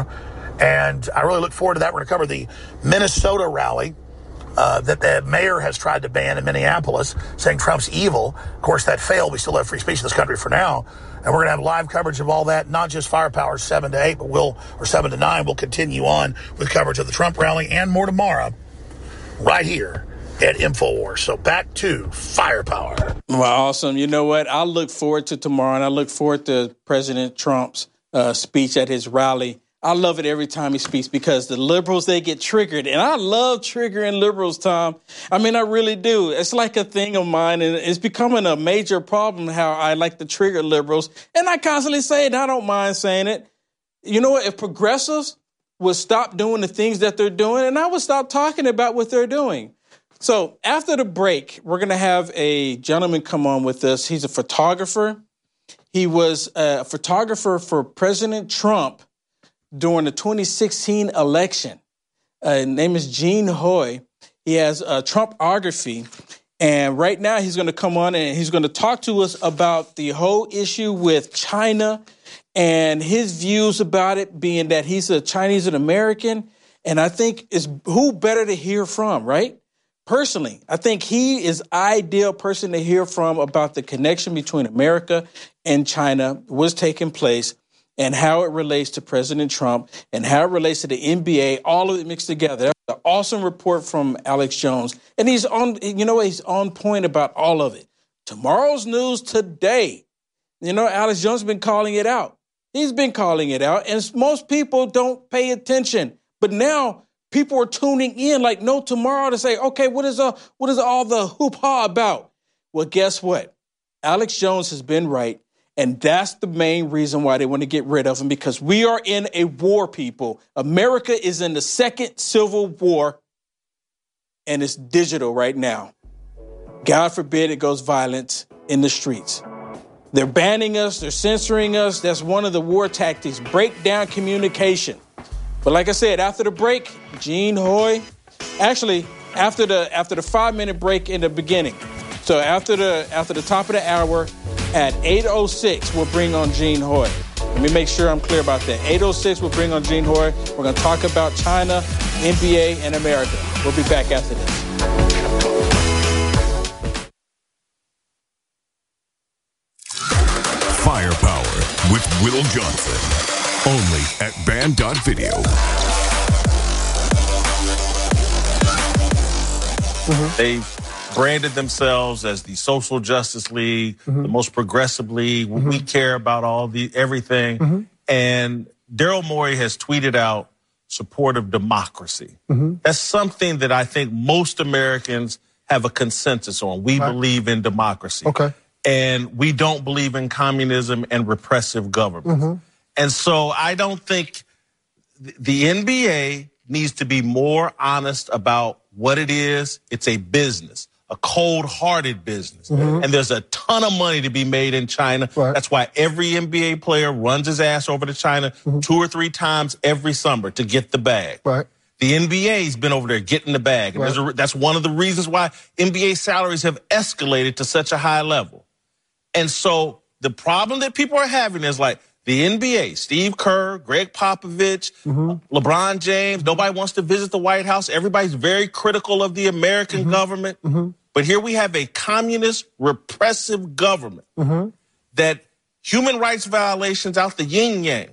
And I really look forward to that. We're going to cover the Minnesota rally that the mayor has tried to ban in Minneapolis, saying Trump's evil. Of course, that failed. We still have free speech in this country for now. And we're going to have live coverage of all that, not just Firepower 7 to 8, but 7 to 9. We'll continue on with coverage of the Trump rally and more tomorrow right here at InfoWars. So back to Firepower. Well, awesome. You know what? I look forward to tomorrow, and I look forward to President Trump's speech at his rally. I love it every time he speaks because the liberals, they get triggered. And I love triggering liberals, Tom. I mean, I really do. It's like a thing of mine, and it's becoming a major problem how I like to trigger liberals. And I constantly say it. I don't mind saying it. You know what? If progressives would stop doing the things that they're doing, and I would stop talking about what they're doing. So after the break, we're going to have a gentleman come on with us. He's a photographer. He was a photographer for President Trump during the 2016 election. His name is Gene Hoy. He has Trumpography. And right now he's going to come on and he's going to talk to us about the whole issue with China and his views about it, being that he's a Chinese and American. And I think it's who better to hear from, right? Personally, I think he is ideal person to hear from about the connection between America and China, what's taking place, and how it relates to President Trump and how it relates to the NBA, all of it mixed together. That's an awesome report from Alex Jones. And he's on, he's on point about all of it. Tomorrow's news today. Alex Jones has been calling it out. He's been calling it out. And most people don't pay attention. But now people are tuning in like no tomorrow to say, okay, what is all the hoopla about? Well, guess what? Alex Jones has been right. And that's the main reason why they want to get rid of him, because we are in a war, people. America is in the second civil war, and it's digital right now. God forbid it goes violent in the streets. They're banning us. They're censoring us. That's one of the war tactics, break down communication. But like I said, after the break, Jean Hoy, actually, after the 5-minute break in the beginning. So after the top of the hour at 8:06, we'll bring on Jean Hoy. Let me make sure I'm clear about that. 8:06, we'll bring on Jean Hoy. We're going to talk about China, NBA, and America. We'll be back after this. Firepower with Will Johnson. Only at Band.video. They've branded themselves as the Social Justice League, the most progressive league. We care about everything. And Daryl Morey has tweeted out support of democracy. That's something that I think most Americans have a consensus on. We believe in democracy. And we don't believe in communism and repressive government. And so I don't think the NBA needs to be more honest about what it is. It's a business, a cold-hearted business. And there's a ton of money to be made in China. That's why every NBA player runs his ass over to China 2 or 3 times every summer to get the bag. The NBA's been over there getting the bag. And that's one of the reasons why NBA salaries have escalated to such a high level. And so the problem that people are having is like the NBA, Steve Kerr, Greg Popovich, LeBron James, nobody wants to visit the White House. Everybody's very critical of the American government. But here we have a communist, repressive government that human rights violations out the yin-yang.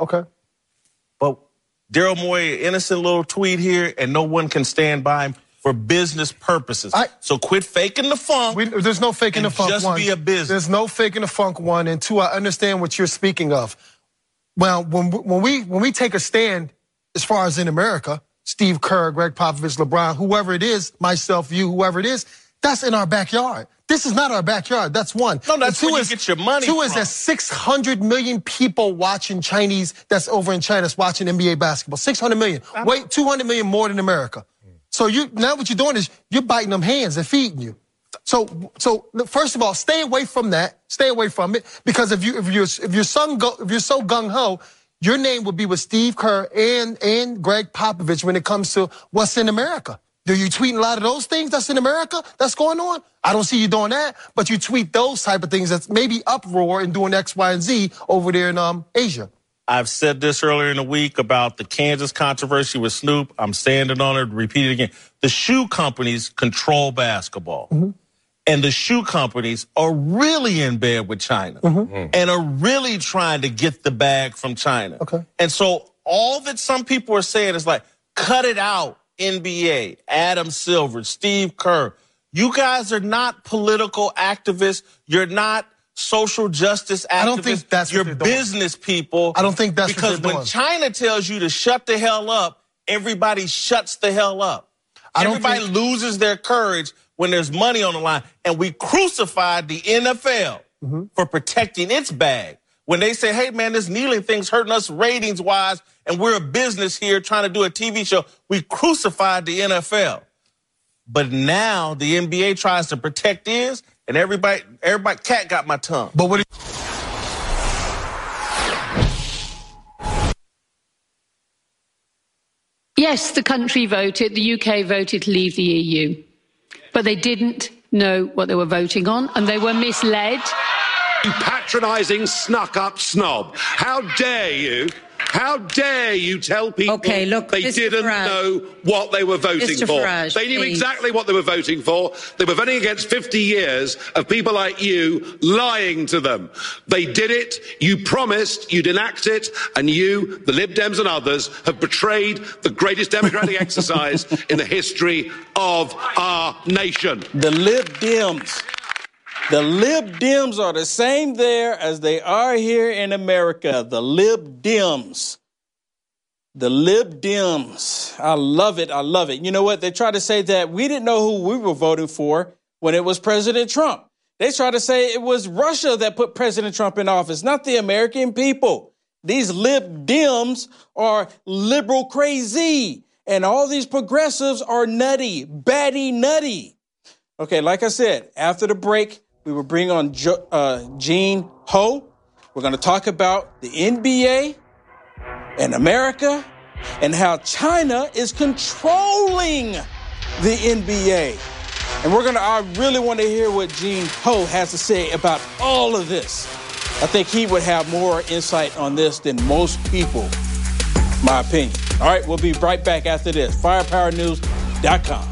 But Daryl Morey, innocent little tweet here, and no one can stand by him for business purposes. So quit faking the funk. There's no faking the funk. Just be a business. There's no faking the funk, one. And two, I understand what you're speaking of. Well, when we take a stand, as far as in America, Steve Kerr, Greg Popovich, LeBron, whoever it is, myself, you, whoever it is, that's in our backyard. This is not our backyard. That's one. No, that's where you get your money Two from. is there's 600 million people watching Chinese, that's over in China, that's watching NBA basketball. 600 million. Wait, 200 million more than America. So now what you're doing is you're biting them hands and feeding you. So first of all, stay away from that. Stay away from it, because if you're so gung ho, your name would be with Steve Kerr and Greg Popovich when it comes to what's in America. Do you tweet a lot of those things that's in America that's going on? I don't see you doing that, but you tweet those type of things that's maybe uproar and doing X, Y, and Z over there in Asia. I've said this earlier in the week about the Kansas controversy with Snoop. I'm standing on it, repeat it again. The shoe companies control basketball. And the shoe companies are really in bed with China and are really trying to get the bag from China. And so all that some people are saying is like, cut it out, NBA, Adam Silver, Steve Kerr. You guys are not political activists. You're not social justice activists. I don't think that's You're business people. I don't think that's because what they're doing. when China tells you to shut the hell up, everybody shuts the hell up. Everybody loses their courage when there's money on the line. And we crucified the NFL for protecting its bag. When they say, hey, man, this kneeling thing's hurting us ratings-wise, and we're a business here trying to do a TV show, we crucified the NFL. But now the NBA tries to protect theirs, and everybody, cat got my tongue. But what? Yes, the country voted, the UK voted to leave the EU. But they didn't know what they were voting on, and they were misled. You patronising, snuck-up snob. How dare you? How dare you tell people they didn't know what they were voting for? They knew exactly what they were voting for. They were voting against 50 years of people like you lying to them. They did it, you promised, you'd enact it, and you, the Lib Dems and others, have betrayed the greatest democratic exercise in the history of our nation. The Lib Dems. The Lib Dems are the same there as they are here in America. The Lib Dems. The Lib Dems. I love it. I love it. You know what? They try to say that we didn't know who we were voting for when it was President Trump. They try to say it was Russia that put President Trump in office, not the American people. These Lib Dems are liberal crazy. And all these progressives are nutty, batty nutty. Okay, like I said, after the break, we will bring on Gene Ho. We're going to talk about the NBA and America and how China is controlling the NBA. And I really want to hear what Gene Ho has to say about all of this. I think he would have more insight on this than most people, my opinion. All right, we'll be right back after this. FirepowerNews.com.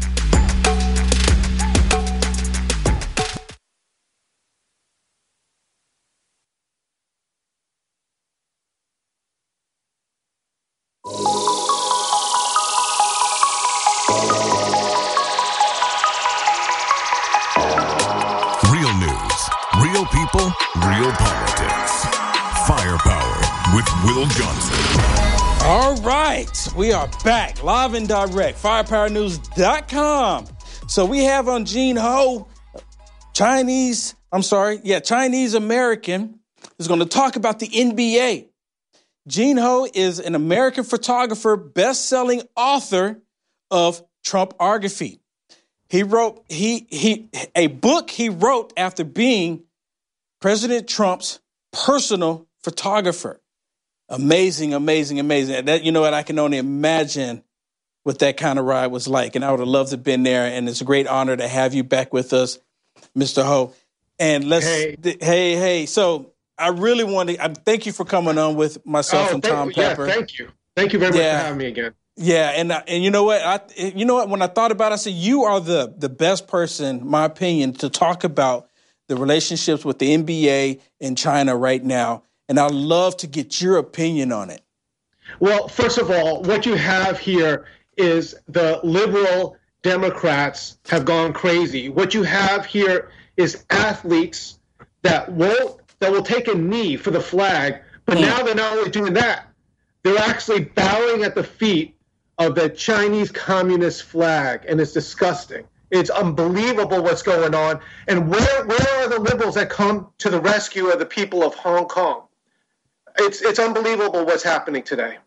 Real news, real people, real politics. Firepower with Will Johnson. All right, we are back, live and direct, FirepowerNews.com. So we have on Gene Ho, Chinese American, who's going to talk about the NBA. Gene Ho is an American photographer, best-selling author of Trumpography. He wrote a book he wrote after being President Trump's personal photographer. Amazing, amazing, amazing. That, you know what, I can only imagine what that kind of ride was like. And I would have loved to have been there. And it's a great honor to have you back with us, Mr. Ho. And hey. So I really want to thank you for coming on with myself and Tom Pepper. Yeah, thank you. Thank you very much for having me again. Yeah, and you know what? When I thought about it, I said, you are the best person, in my opinion, to talk about the relationships with the NBA and China right now. And I'd love to get your opinion on it. Well, first of all, what you have here is the liberal Democrats have gone crazy. What you have here is athletes that will take a knee for the flag, but now they're not only doing that, they're actually bowing at the feet of the Chinese Communist flag, and it's disgusting. It's unbelievable what's going on. And where are the liberals that come to the rescue of the people of Hong Kong? It's unbelievable what's happening today.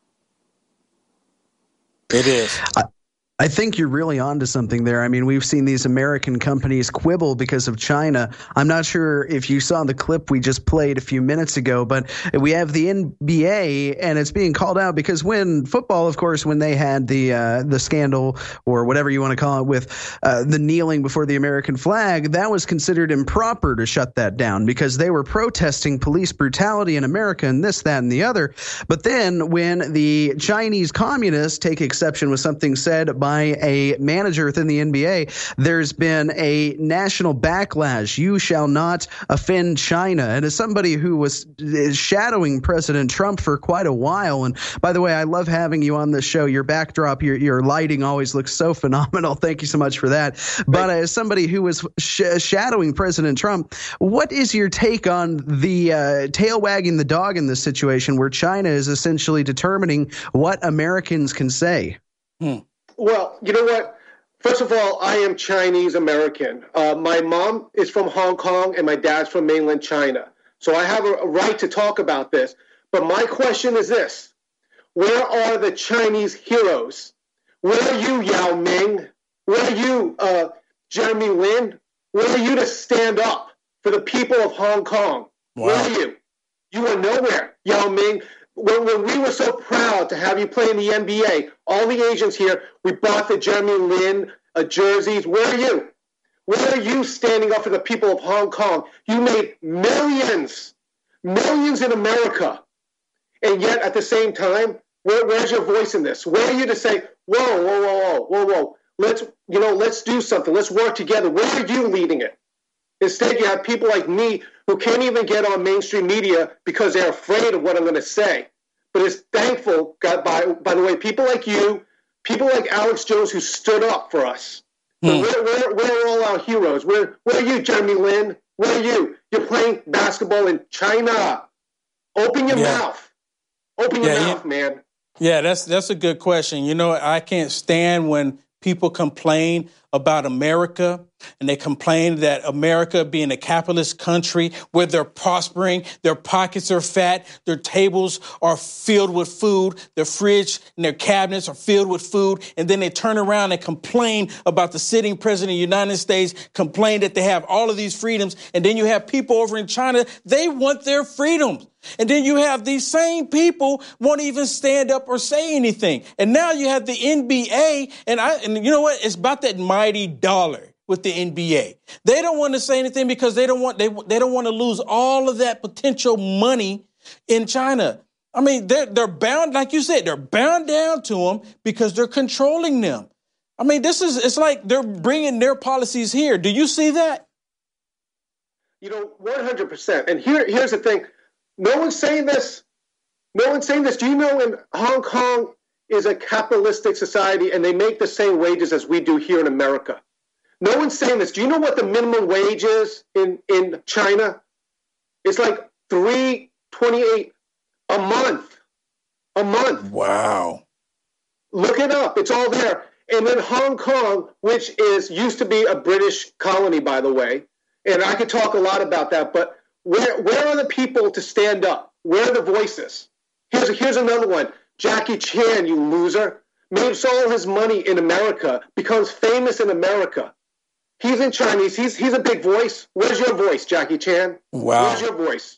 It is. I think you're really onto something there. I mean, we've seen these American companies quibble because of China. I'm not sure if you saw the clip we just played a few minutes ago, but we have the NBA, and it's being called out because when football, of course, when they had the scandal or whatever you want to call it with the kneeling before the American flag, that was considered improper to shut that down because they were protesting police brutality in America and this, that, and the other. But then when the Chinese communists take exception with something said by a manager within the NBA, there's been a national backlash. You shall not offend China. And as somebody who was shadowing President Trump for quite a while, and by the way, I love having you on the show. Your backdrop, your lighting always looks so phenomenal. Thank you so much for that. But as somebody who was shadowing President Trump, what is your take on the tail wagging the dog in this situation where China is essentially determining what Americans can say? Well, you know what? First of all, I am Chinese American. My mom is from Hong Kong and my dad's from mainland China. So I have a right to talk about this. But my question is this. Where are the Chinese heroes? Where are you, Yao Ming? Where are you, Jeremy Lin? Where are you to stand up for the people of Hong Kong? Wow. Where are you? You are nowhere, Yao Ming. When we were so proud to have you play in the NBA, all the Asians here, we bought the Jeremy Lin jerseys. Where are you? Where are you standing up for the people of Hong Kong? You made millions in America. And yet at the same time, where's your voice in this? Where are you to say, whoa, let's do something. Let's work together. Where are you leading it? Instead, you have people like me who can't even get on mainstream media because they're afraid of what I'm going to say. But it's thankful, by the way, people like you, people like Alex Jones who stood up for us. So where are all our heroes? Where are you, Jeremy Lin? Where are you? You're playing basketball in China. Open your mouth. Open your mouth, man. Yeah, that's a good question. You know, I can't stand when people complain about America, and they complain that America being a capitalist country where they're prospering, their pockets are fat, their tables are filled with food, their fridge and their cabinets are filled with food, and then they turn around and complain about the sitting president of the United States, complain that they have all of these freedoms, and then you have people over in China, they want their freedoms. And then you have these same people won't even stand up or say anything. And now you have the NBA, and you know what? It's about that mighty dollar with the NBA. They don't want to say anything because they don't want to lose all of that potential money in China. I mean, they're bound, like you said, they're bound down to them because they're controlling them. I mean, it's like they're bringing their policies here. Do you see that? 100%. And here's the thing. No one's saying this. Do you know in Hong Kong is a capitalistic society and they make the same wages as we do here in America? No one's saying this. Do you know what the minimum wage is in China? It's like $3.28 a month. A month. Wow. Look it up. It's all there. And then Hong Kong, which used to be a British colony, by the way, and I could talk a lot about that, but where are the people to stand up? Where are the voices? Here's another one. Jackie Chan, you loser, makes all his money in America, becomes famous in America. He's in Chinese. He's a big voice. Where's your voice, Jackie Chan? Wow. Where's your voice?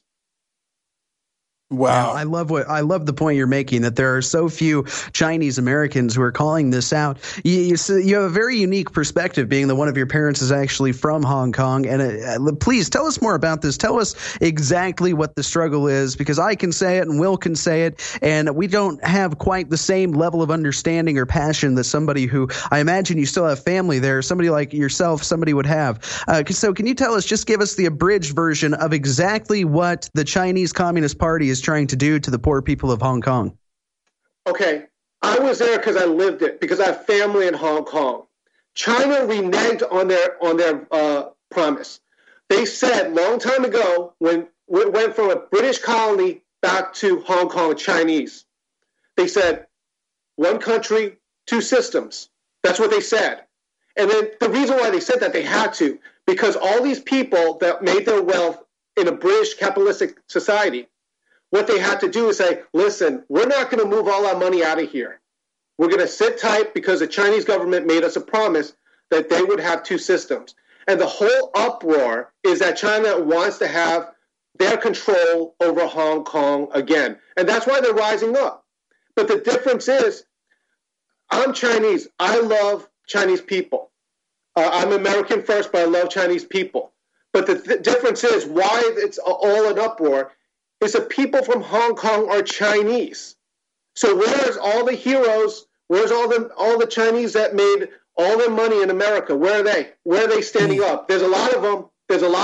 Wow. I love the point you're making, that there are so few Chinese Americans who are calling this out. You have a very unique perspective, being that one of your parents is actually from Hong Kong. And please tell us more about this. Tell us exactly what the struggle is, because I can say it and Will can say it, and we don't have quite the same level of understanding or passion that somebody who, I imagine you still have family there, somebody like yourself, somebody would have. So can you tell us, just give us the abridged version of exactly what the Chinese Communist Party is trying to do to the poor people of Hong Kong? Okay, I was there because I lived it, because I have family in Hong Kong. China reneged on their promise. They said long time ago, when it went from a British colony back to Hong Kong Chinese, they said, one country, two systems. That's what they said. And then the reason why they said that, they had to, because all these people that made their wealth in a British capitalistic society, what they had to do is say, listen, we're not going to move all our money out of here. We're going to sit tight because the Chinese government made us a promise that they would have two systems. And the whole uproar is that China wants to have their control over Hong Kong again. And that's why they're rising up. But the difference is, I'm Chinese. I love Chinese people. I'm American first, but I love Chinese people. But the difference is why it's all an uproar is the people from Hong Kong are Chinese. So where's all the heroes? Where's all the Chinese that made all their money in America? Where are they? Where are they standing up? There's a lot of them.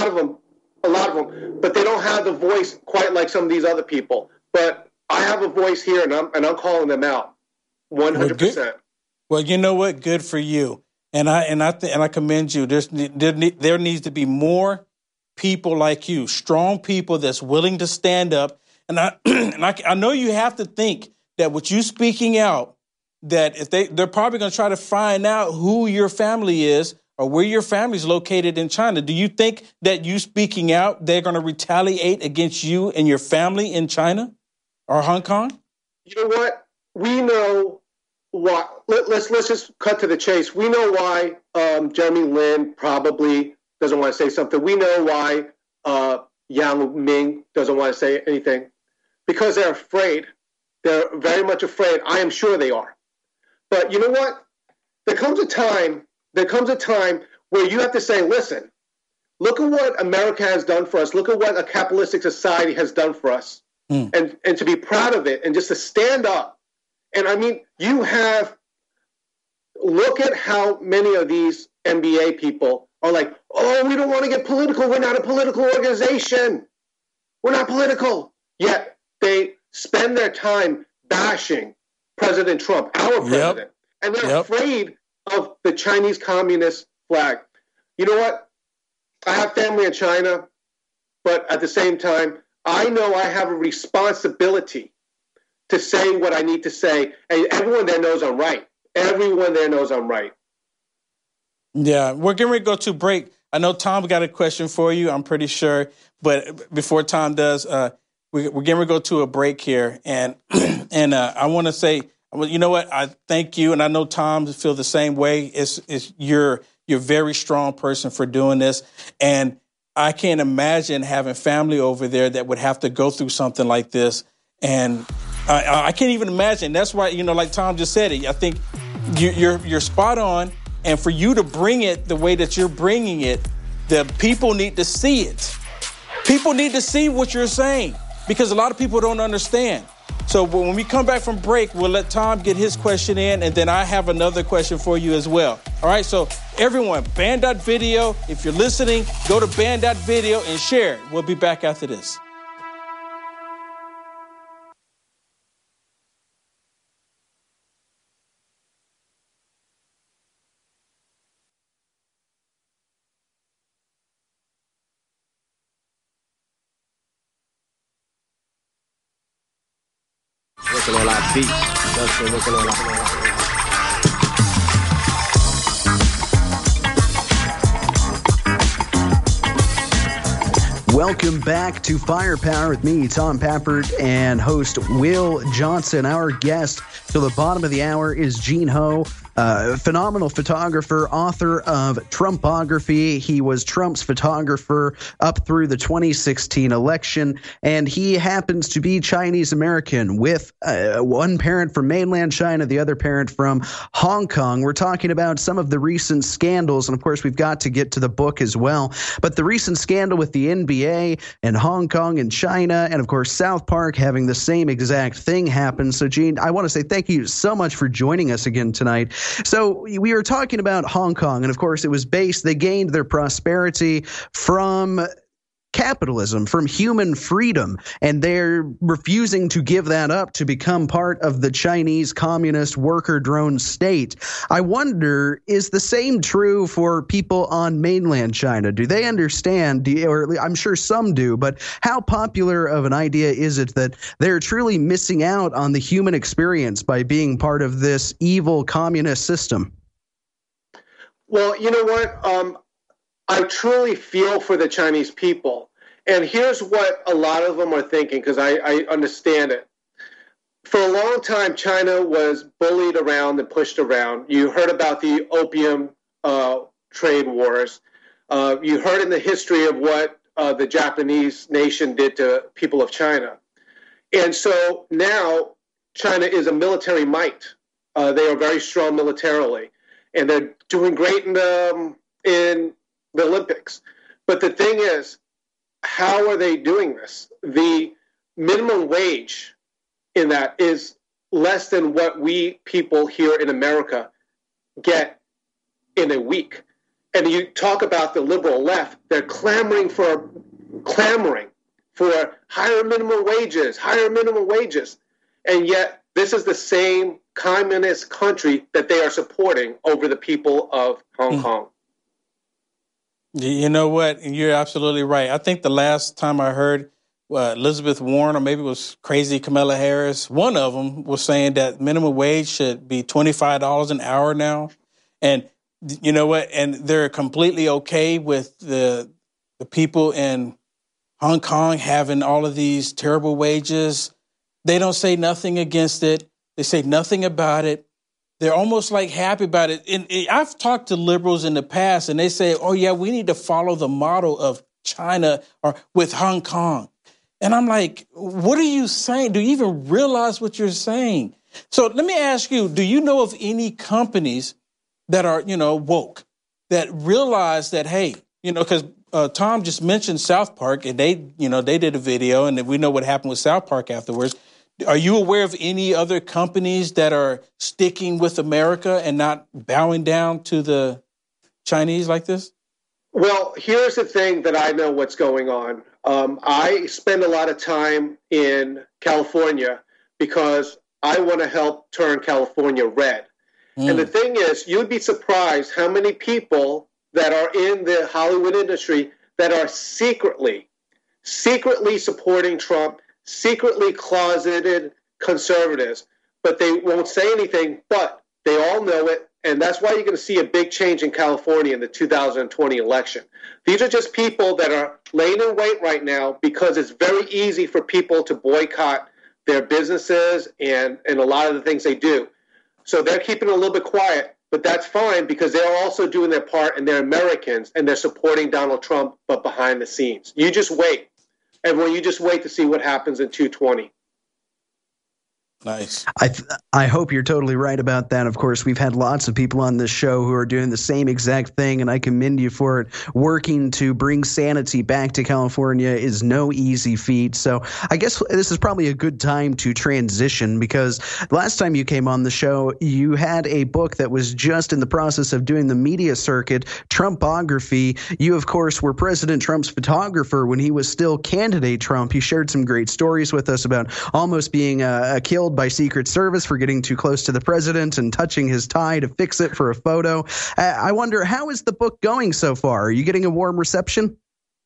But they don't have the voice quite like some of these other people. But I have a voice here, and I'm calling them out, 100%. Well, you know what? Good for you, and I commend you. There needs to be more people like you, strong people that's willing to stand up. And I know you have to think that with you speaking out, that if they're probably going to try to find out who your family is or where your family's located in China. Do you think that you speaking out, they're going to retaliate against you and your family in China or Hong Kong? You know what? We know why. Let's just cut to the chase. We know why Jeremy Lin probably doesn't want to say something. We know why Yang Ming doesn't want to say anything. Because they're afraid. They're very much afraid. I am sure they are. But you know what? There comes a time where you have to say, listen, look at what America has done for us. Look at what a capitalistic society has done for us. And to be proud of it and just to stand up. And I mean, look at how many of these NBA people are like, oh, we don't want to get political. We're not a political organization. We're not political. Yet they spend their time bashing President Trump, our president. Yep. And they're afraid of the Chinese Communist flag. You know what? I have family in China, but at the same time, I know I have a responsibility to say what I need to say. And everyone there knows I'm right. Everyone there knows I'm right. Yeah, we're getting ready to go to break. I know Tom got a question for you, I'm pretty sure. But before Tom does, we're getting ready to go to a break here. And I want to say, you know what? I thank you. And I know Tom feels the same way. You're a very strong person for doing this. And I can't imagine having family over there that would have to go through something like this. And I can't even imagine. That's why, like Tom just said it, I think you're spot on. And for you to bring it the way that you're bringing it, the people need to see it. People need to see what you're saying because a lot of people don't understand. So when we come back from break, we'll let Tom get his question in, and then I have another question for you as well. All right, so everyone, Band.video. If you're listening, go to Band.video and share it. We'll be back after this. Working on our beats. Working on our Welcome back to Firepower with me, Tom Pappert, and host Will Johnson. Our guest till the bottom of the hour is Gene Ho, phenomenal photographer, author of Trumpography. He was Trump's photographer up through the 2016 election, and he happens to be Chinese American with one parent from mainland China, the other parent from Hong Kong. We're talking about some of the recent scandals, and of course, we've got to get to the book as well. But the recent scandal with the NBA and Hong Kong and China, and of course, South Park having the same exact thing happen. So, Gene, I want to say thank you so much for joining us again tonight. So we were talking about Hong Kong, and of course it was they gained their prosperity from capitalism, from human freedom, and they're refusing to give that up to become part of the Chinese communist worker drone state. I wonder, is the same true for people on mainland China? Do they understand, or I'm sure some do, but how popular of an idea is it that they're truly missing out on the human experience by being part of this evil communist system? Well, you know what? I truly feel for the Chinese people. And here's what a lot of them are thinking, because I understand it. For a long time, China was bullied around and pushed around. You heard about the opium trade wars. You heard in the history of what the Japanese nation did to people of China. And so now China is a military might. They are very strong militarily. And they're doing great in the Olympics. But the thing is, how are they doing this? The minimum wage in that is less than what we people here in America get in a week. And you talk about the liberal left, they're clamoring for higher minimum wages. And yet this is the same communist country that they are supporting over the people of Hong Kong. You know what? You're absolutely right. I think the last time I heard Elizabeth Warren, or maybe it was crazy Kamala Harris, one of them was saying that minimum wage should be $25 an hour now. And you know what? And they're completely okay with the people in Hong Kong having all of these terrible wages. They don't say nothing against it. They say nothing about it. They're almost like happy about it. And I've talked to liberals in the past, and they say, oh, yeah, we need to follow the model of China or with Hong Kong. And I'm like, what are you saying? Do you even realize what you're saying? So let me ask you, do you know of any companies that are, woke, that realize that, hey, because Tom just mentioned South Park, and they did a video, and we know what happened with South Park afterwards. Are you aware of any other companies that are sticking with America and not bowing down to the Chinese like this? Well, here's the thing that I know what's going on. I spend a lot of time in California because I want to help turn California red. And the thing is, you'd be surprised how many people that are in the Hollywood industry that are secretly supporting Trump, secretly closeted conservatives, but they won't say anything, but they all know it And that's why you're going to see a big change in California in the 2020 election. These are just people that are laying in wait right now because it's very easy for people to boycott their businesses and a lot of the things they do. So they're keeping it a little bit quiet, but that's fine because they're also doing their part and they're Americans and they're supporting Donald Trump, but behind the scenes. You just wait. Everyone, you just wait to see what happens in 2020. Nice. I hope you're totally right about that. Of course, we've had lots of people on this show who are doing the same exact thing, and I commend you for it. Working to bring sanity back to California is no easy feat. So I guess this is probably a good time to transition, because last time you came on the show, you had a book that was just in the process of doing the media circuit, Trumpography. You, of course, were President Trump's photographer when he was still candidate Trump. You shared some great stories with us about almost being killed by Secret Service for getting too close to the president and touching his tie to fix it for a photo. I wonder, how is the book going so far? Are you getting a warm reception?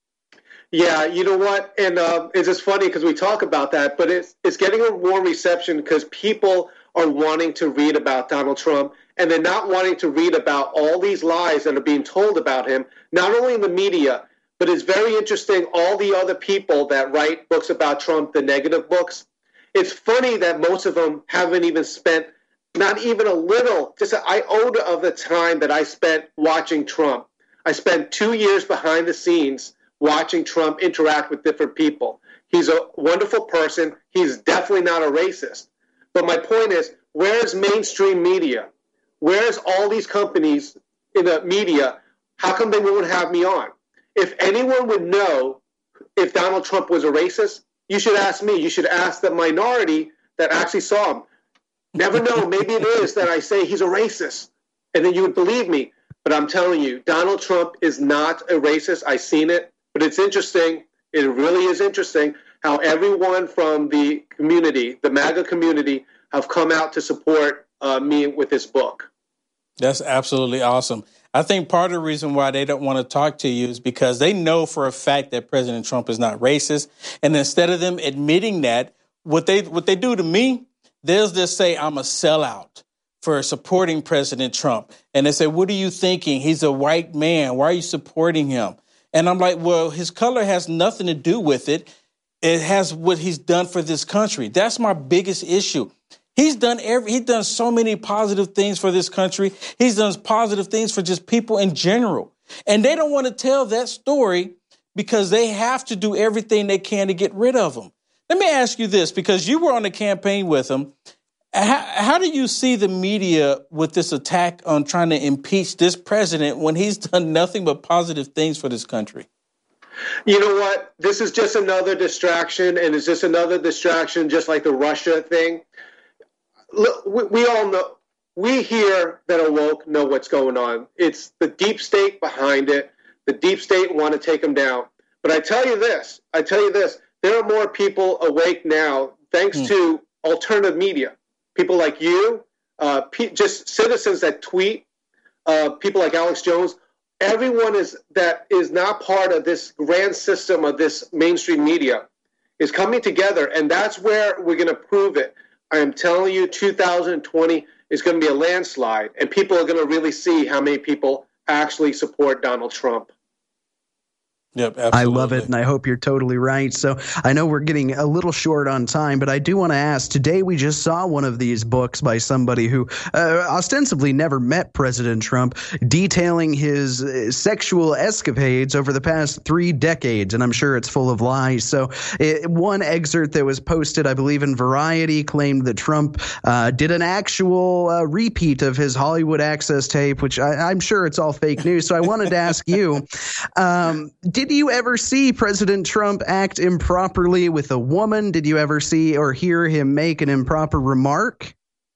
Yeah, you know what? And it's just funny because we talk about that, but it's getting a warm reception because people are wanting to read about Donald Trump, and they're not wanting to read about all these lies that are being told about him, not only in the media, but it's very interesting, all the other people that write books about Trump, the negative books. It's funny that most of them haven't even spent not even a little, just an iota of the time that I spent watching Trump. I spent 2 years behind the scenes watching Trump interact with different people. He's a wonderful person. He's definitely not a racist. But my point is, where's mainstream media? Where's all these companies in the media? How come they won't have me on? If anyone would know if Donald Trump was a racist, you should ask me. You should ask the minority that actually saw him. Never know. Maybe it is that I say he's a racist, and then you would believe me. But I'm telling you, Donald Trump is not a racist. I've seen it. But it's interesting. It really is interesting how everyone from the community, the MAGA community, have come out to support me with this book. That's absolutely awesome. I think part of the reason why they don't want to talk to you is because they know for a fact that President Trump is not racist. And instead of them admitting that, what they do to me, they'll just say, I'm a sellout for supporting President Trump. And they say, what are you thinking? He's a white man. Why are you supporting him? And I'm like, well, his color has nothing to do with it. It has what he's done for this country. That's my biggest issue. He's done so many positive things for this country. He's done positive things for just people in general. And they don't want to tell that story because they have to do everything they can to get rid of him. Let me ask you this, because you were on the campaign with him. How do you see the media with this attack on trying to impeach this president when he's done nothing but positive things for this country? You know what? This is just another distraction, and it's just another distraction, just like the Russia thing. Look, we all know, we here that are woke know what's going on. It's the deep state behind it. The deep state want to take them down. But I tell you this, there are more people awake now thanks to alternative media. People like you, just citizens that tweet, people like Alex Jones. Everyone that is not part of this grand system of this mainstream media is coming together, and that's where we're going to prove it. I am telling you, 2020 is going to be a landslide, and people are going to really see how many people actually support Donald Trump. Yep, absolutely. I love it, and I hope you're totally right. So I know we're getting a little short on time, but I do want to ask, today we just saw one of these books by somebody who ostensibly never met President Trump, detailing his sexual escapades over the past 3 decades, and I'm sure it's full of lies. So one excerpt that was posted, I believe, in Variety claimed that Trump did an actual repeat of his Hollywood Access tape, which I'm sure it's all fake news. So I wanted to ask you, did you ever see President Trump act improperly with a woman? Did you ever see or hear him make an improper remark?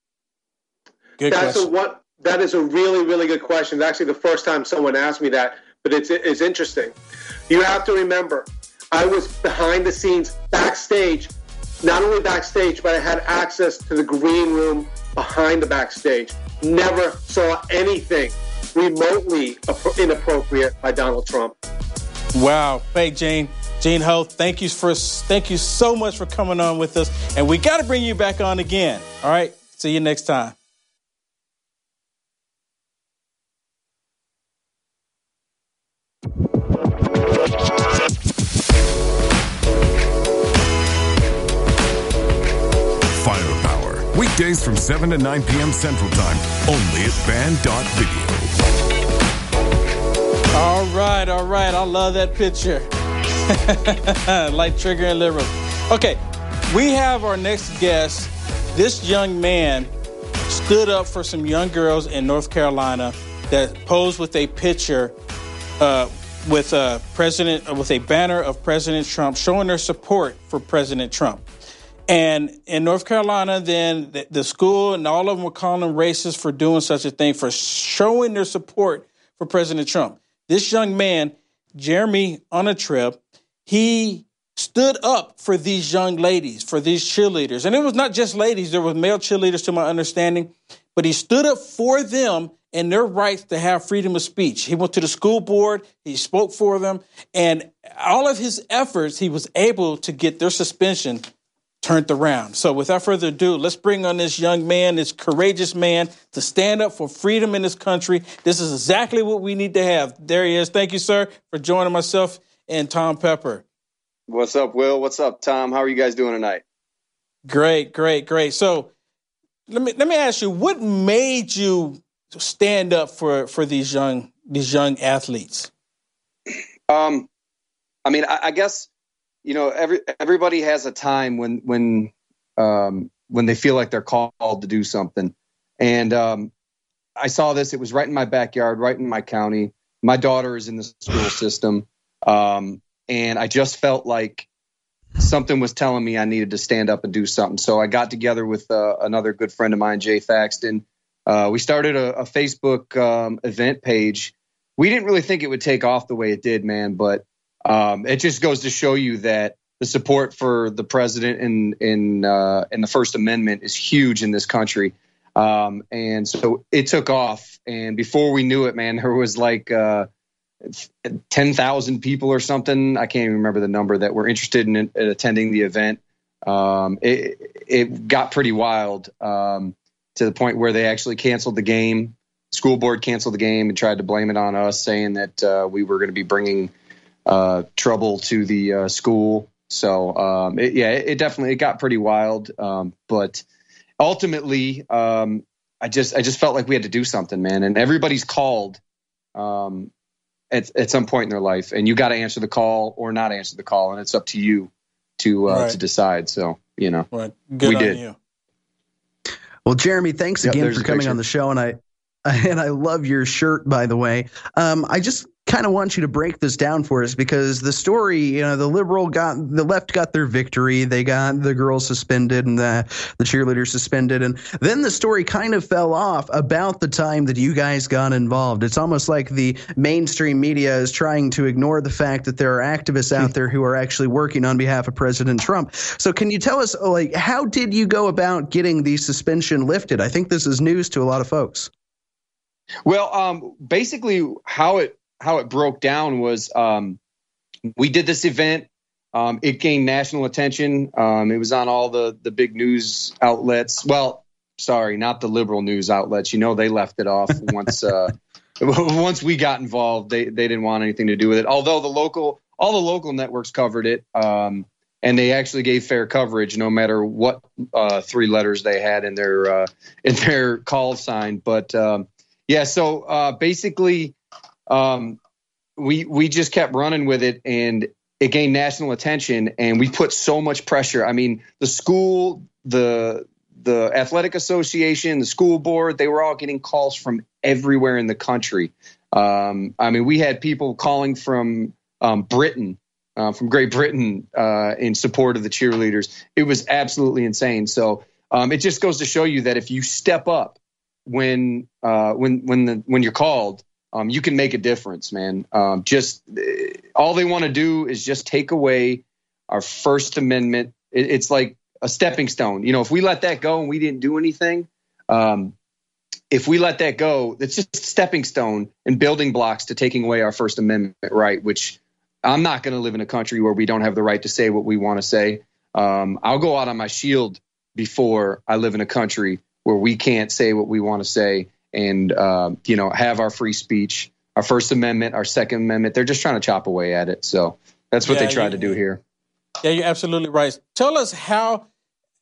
That is a really, really good question. It's actually the first time someone asked me that, but it's interesting. You have to remember, I was behind the scenes, backstage, not only backstage, but I had access to the green room behind the backstage. Never saw anything remotely inappropriate by Donald Trump. Wow. Hey, Gene Ho, thank you so much for coming on with us. And we got to bring you back on again. All right. See you next time. Weekdays from 7 to 9 p.m. Central Time, only at band.video. All right. I love that picture. Like Trigger and Liberal. Okay, we have our next guest. This young man stood up for some young girls in North Carolina that posed with a picture with a banner of President Trump, showing their support for President Trump. And in North Carolina, then the school and all of them were calling them racist for doing such a thing, for showing their support for President Trump. This young man, Jeremy Onatrib, he stood up for these young ladies, for these cheerleaders. And it was not just ladies. There were male cheerleaders, to my understanding. But he stood up for them and their rights to have freedom of speech. He went to the school board. He spoke for them. And all of his efforts, he was able to get their suspension turned around. So without further ado, let's bring on this young man, this courageous man, to stand up for freedom in this country. This is exactly what we need to have. There he is. Thank you, sir, for joining myself and Tom Pepper. What's up, Will? What's up, Tom? How are you guys doing tonight? Great. So let me ask you, what made you stand up for these young athletes? I guess, everybody has a time when they feel like they're called to do something. And I saw this. It was right in my backyard, right in my county. My daughter is in the school system. And I just felt like something was telling me I needed to stand up and do something. So I got together with another good friend of mine, Jay Thaxton. We started a Facebook event page. We didn't really think it would take off the way it did, man. But it just goes to show you that the support for the president in the First Amendment is huge in this country. And so it took off. And before we knew it, man, there was like 10,000 people or something. I can't even remember the number that were interested in attending the event. It got pretty wild to the point where they actually canceled the game. School board canceled the game and tried to blame it on us, saying that we were going to be bringing trouble to the school. So it definitely got pretty wild. But ultimately, I just felt like we had to do something, man. And everybody's called at some point in their life, and you got to answer the call or not answer the call, and it's up to you to decide. So right. Good we on did. You. Well, Jeremy, thanks again for coming on the show, and I love your shirt, by the way. I just kind of want you to break this down for us, because the story, the left got their victory. They got the girls suspended and the cheerleaders suspended. And then the story kind of fell off about the time that you guys got involved. It's almost like the mainstream media is trying to ignore the fact that there are activists out there who are actually working on behalf of President Trump. So can you tell us, how did you go about getting the suspension lifted? I think this is news to a lot of folks. Well, basically how it broke down was we did this event. It gained national attention. It was on all the big news outlets. Well, sorry, not the liberal news outlets. They left it off once we got involved. They didn't want anything to do with it. Although all the local networks covered it, and they actually gave fair coverage, no matter what 3 letters they had in their call sign. But so basically. We just kept running with it, and it gained national attention, and we put so much pressure. I mean, the school, the athletic association, the school board, they were all getting calls from everywhere in the country. We had people calling from Britain, from Great Britain, in support of the cheerleaders. It was absolutely insane. So it just goes to show you that if you step up when you're called, you can make a difference, man. Just all they want to do is just take away our First Amendment. It's like a stepping stone. If we let that go and we didn't do anything, if we let that go, it's just a stepping stone and building blocks to taking away our First Amendment right, which I'm not going to live in a country where we don't have the right to say what we want to say. I'll go out on my shield before I live in a country where we can't say what we want to say. And, have our free speech, our First Amendment, our Second Amendment. They're just trying to chop away at it. So that's what they tried to do here. Yeah, you're absolutely right. Tell us how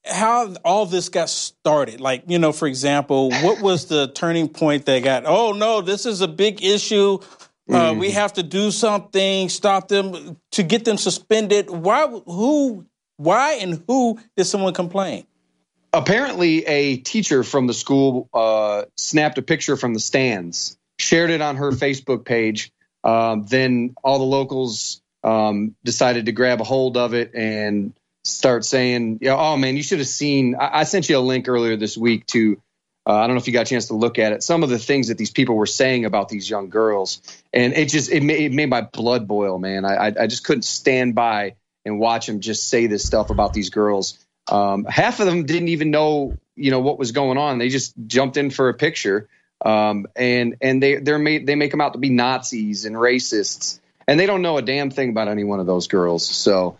all this got started. Like, you know, for example, what was the turning point that got, oh, no, this is a big issue. We have to do something, stop them, to get them suspended. Why and who did someone complain? Apparently, a teacher from the school snapped a picture from the stands, shared it on her Facebook page. Then all the locals decided to grab a hold of it and start saying, oh, man, you should have seen. I sent you a link earlier this week to, I don't know if you got a chance to look at it, some of the things that these people were saying about these young girls. And it made my blood boil, man. I just couldn't stand by and watch them just say this stuff about these girls. Half of them didn't even know, what was going on. They just jumped in for a picture. And they make them out to be Nazis and racists, and they don't know a damn thing about any one of those girls. So,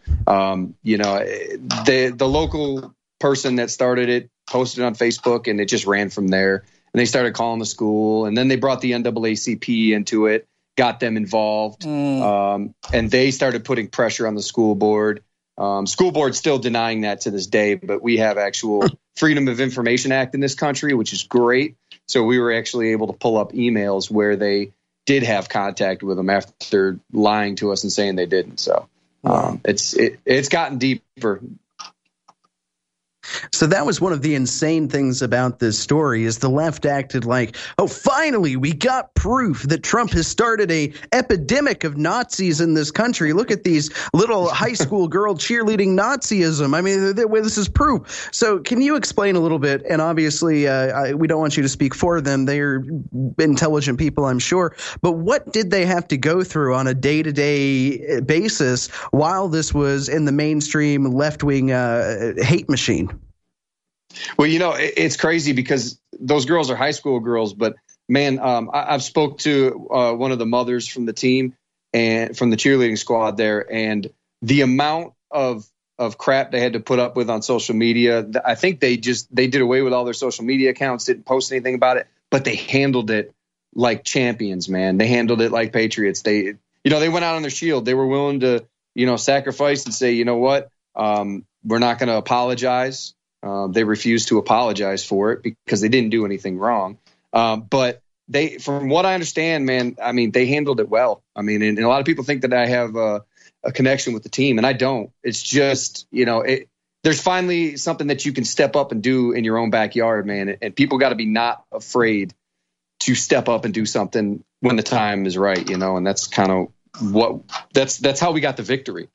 the local person that started it posted it on Facebook, and it just ran from there. And they started calling the school, and then they brought the NAACP into it, got them involved, and they started putting pressure on the school board. School board's still denying that to this day, but we have actual Freedom of Information Act in this country, which is great. So we were actually able to pull up emails where they did have contact with them after lying to us and saying they didn't. So it's gotten deeper. So that was one of the insane things about this story is the left acted like, oh, finally, we got proof that Trump has started a epidemic of Nazis in this country. Look at these little high school girl cheerleading Nazism. I mean, this is proof. So can you explain a little bit? And obviously, we don't want you to speak for them. They're intelligent people, I'm sure. But what did they have to go through on a day-to-day basis while this was in the mainstream left-wing hate machine? Well, it's crazy because those girls are high school girls. But, man, I've spoke to one of the mothers from the team and from the cheerleading squad there. And the amount of crap they had to put up with on social media, I think they did away with all their social media accounts, didn't post anything about it. But they handled it like champions, man. They handled it like patriots. They went out on their shield. They were willing to, sacrifice and say, you know what, we're not going to apologize. They refused to apologize for it because they didn't do anything wrong. But from what I understand, man, I mean, they handled it well. I mean, and a lot of people think that I have a connection with the team, and I don't. It's just, there's finally something that you can step up and do in your own backyard, man. And people got to be not afraid to step up and do something when the time is right, and that's kind of that's how we got the victory.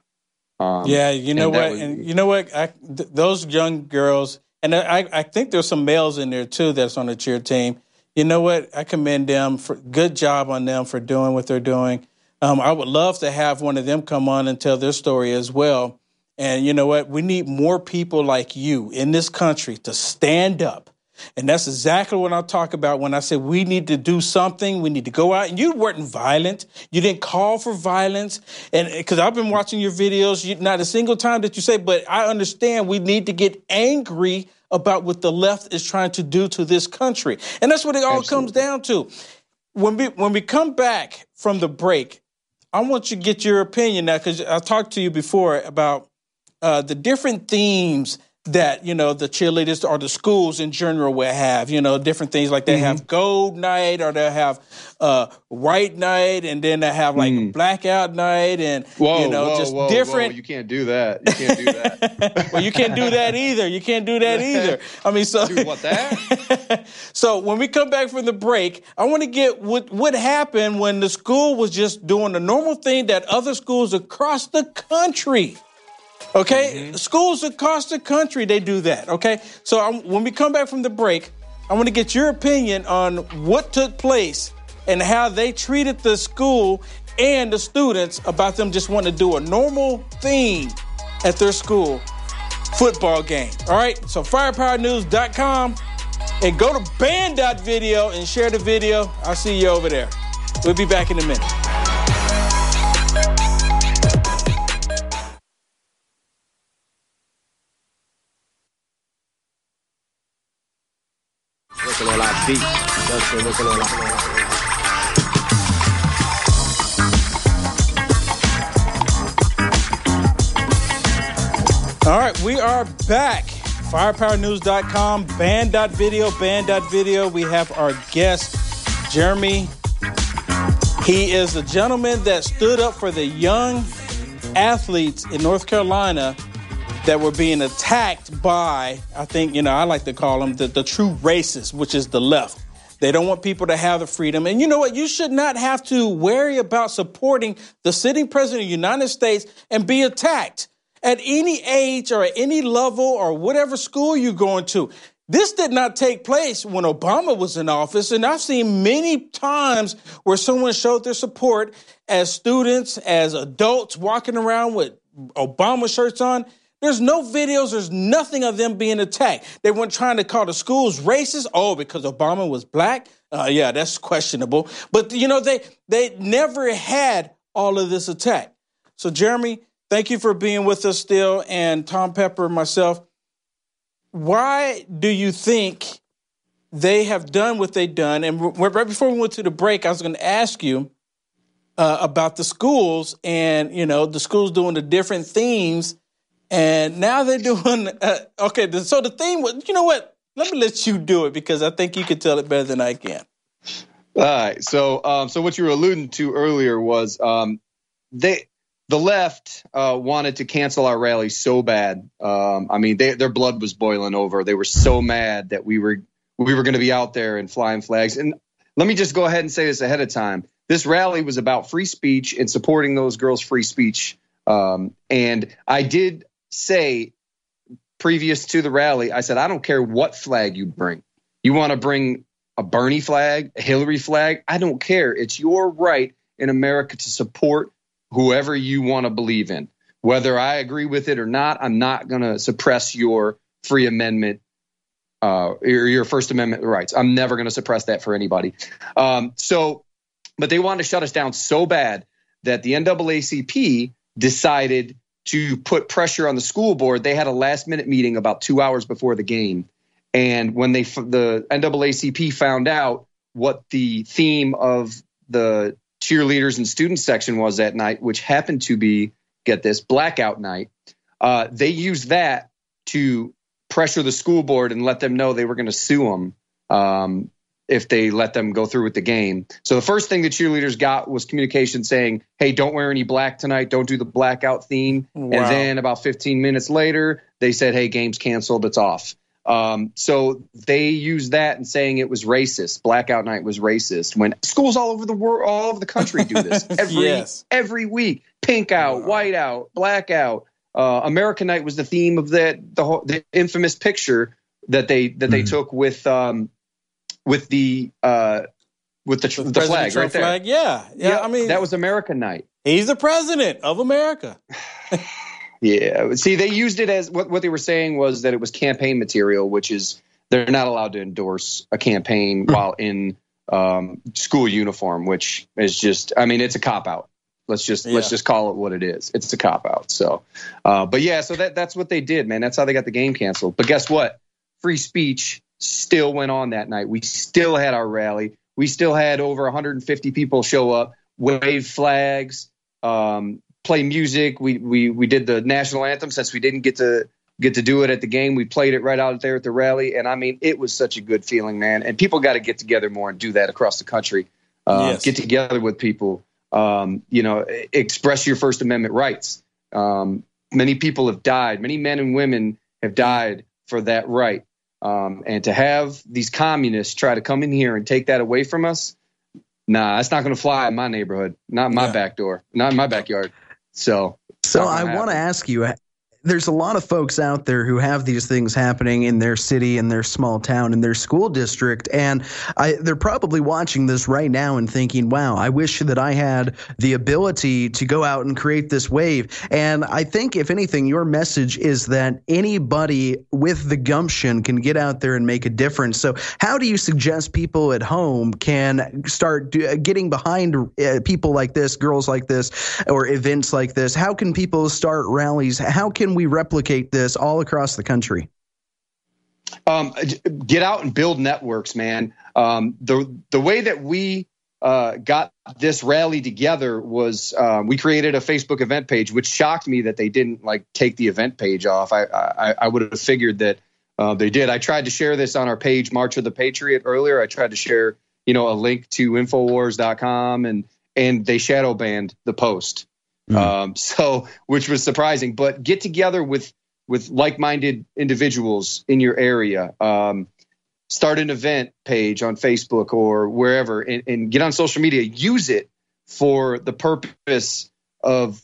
Those young girls, and I think there's some males in there too that's on the cheer team. You know what? I commend them for good job on them for doing what they're doing. I would love to have one of them come on and tell their story as well. And you know what? We need more people like you in this country to stand up. And that's exactly what I'll talk about when I say we need to do something. We need to go out. And you weren't violent. You didn't call for violence. And because I've been watching your videos, not a single time that you say, but I understand we need to get angry about what the left is trying to do to this country. And that's what it all comes down to. When we come back from the break, I want you to get your opinion now, because I talked to you before about the different themes that, the cheerleaders or the schools in general will have, different things like they have gold night, or they'll have white night, and then they have like blackout night, and, different. You can't do that. You can't do that. Well, you can't do that either. You can't do that either. I mean, so. Dude, what that? So when we come back from the break, I want to get what happened when the school was just doing the normal thing that other schools across the country. Okay, schools across the country, they do that, okay? So when we come back from the break, I want to get your opinion on what took place and how they treated the school and the students about them just wanting to do a normal thing at their school football game, all right? So firepowernews.com, and go to band.video and share the video. I'll see you over there. We'll be back in a minute. Working on our beat. Dustin working on our... All right, we are back. firepowernews.com, band.video. We have our guest, Jeremy. He is a gentleman that stood up for the young athletes in North Carolina that were being attacked by, I think, I like to call them the true racists, which is the left. They don't want people to have the freedom. And you know what? You should not have to worry about supporting the sitting president of the United States and be attacked at any age or at any level or whatever school you're going to. This did not take place when Obama was in office, and I've seen many times where someone showed their support as students, as adults walking around with Obama shirts on. There's no videos, there's nothing of them being attacked. They weren't trying to call the schools racist. Oh, because Obama was black? Yeah, that's questionable. But, they never had all of this attack. So, Jeremy, thank you for being with us still, and Tom Pepper, myself. Why do you think they have done what they've done? And right before we went to the break, I was going to ask you about the schools and, the schools doing the different themes. And now they're doing, okay, so the theme was, you know what? Let me let you do it because I think you can tell it better than I can. All right. So what you were alluding to earlier was the left wanted to cancel our rally so bad. Their blood was boiling over. They were so mad that we were going to be out there and flying flags. And let me just go ahead and say this ahead of time. This rally was about free speech and supporting those girls' free speech. And I did say previous to the rally, I said, I don't care what flag you bring. You want to bring a Bernie flag, a Hillary flag? I don't care. It's your right in America to support whoever you want to believe in. Whether I agree with it or not, I'm not going to suppress your free amendment or your First Amendment rights. I'm never going to suppress that for anybody. But they wanted to shut us down so bad that the NAACP decided to put pressure on the school board. They had a last-minute meeting about 2 hours before the game. And when the NAACP found out what the theme of the cheerleaders and student section was that night, which happened to be, get this, blackout night, they used that to pressure the school board and let them know they were going to sue them if they let them go through with the game. So the first thing the cheerleaders got was communication saying, hey, don't wear any black tonight. Don't do the blackout theme. Wow. And then about 15 minutes later, they said, hey, game's canceled. It's off. So they used that and saying it was racist. Blackout night was racist when schools all over the world, all over the country do this every week. Pink out, white out, blackout. American night was the theme of the infamous picture that they took with the flag right there. Flag. Yeah. I mean, that was American night. He's the president of America. Yeah. See, they used it as what they were saying was that it was campaign material, which is they're not allowed to endorse a campaign while in school uniform, which is just, it's a cop out. Let's just call it what it is. It's a cop out. So, so that's what they did, man. That's how they got the game canceled. But guess what? Free speech still went on that night. We still had our rally. We still had over 150 people show up, wave flags, play music. We did the national anthem since we didn't get to do it at the game. We played it right out there at the rally. And it was such a good feeling, man. And people got to get together more and do that across the country. Get together with people, express your First Amendment rights. Many people have died. Many men and women have died for that right. And to have these communists try to come in here and take that away from us, nah, that's not going to fly in my neighborhood, not in my back door, not in my backyard. So I want to ask you, there's a lot of folks out there who have these things happening in their city, in their small town, in their school district, and they're probably watching this right now and thinking, wow, I wish that I had the ability to go out and create this wave. And I think, if anything, your message is that anybody with the gumption can get out there and make a difference. So how do you suggest people at home can start getting behind people like this, girls like this, or events like this? How can people start rallies? How can we replicate this all across the country? Get out and build networks, man. The way that we got this rally together was we created a Facebook event page, which shocked me that they didn't take the event page off. I would have figured that they did. I tried to share this on our page, March of the Patriot, earlier. I tried to share, a link to Infowars.com, and they shadow banned the post. Which was surprising. But get together with like-minded individuals in your area. Start an event page on Facebook or wherever, and get on social media. Use it for the purpose of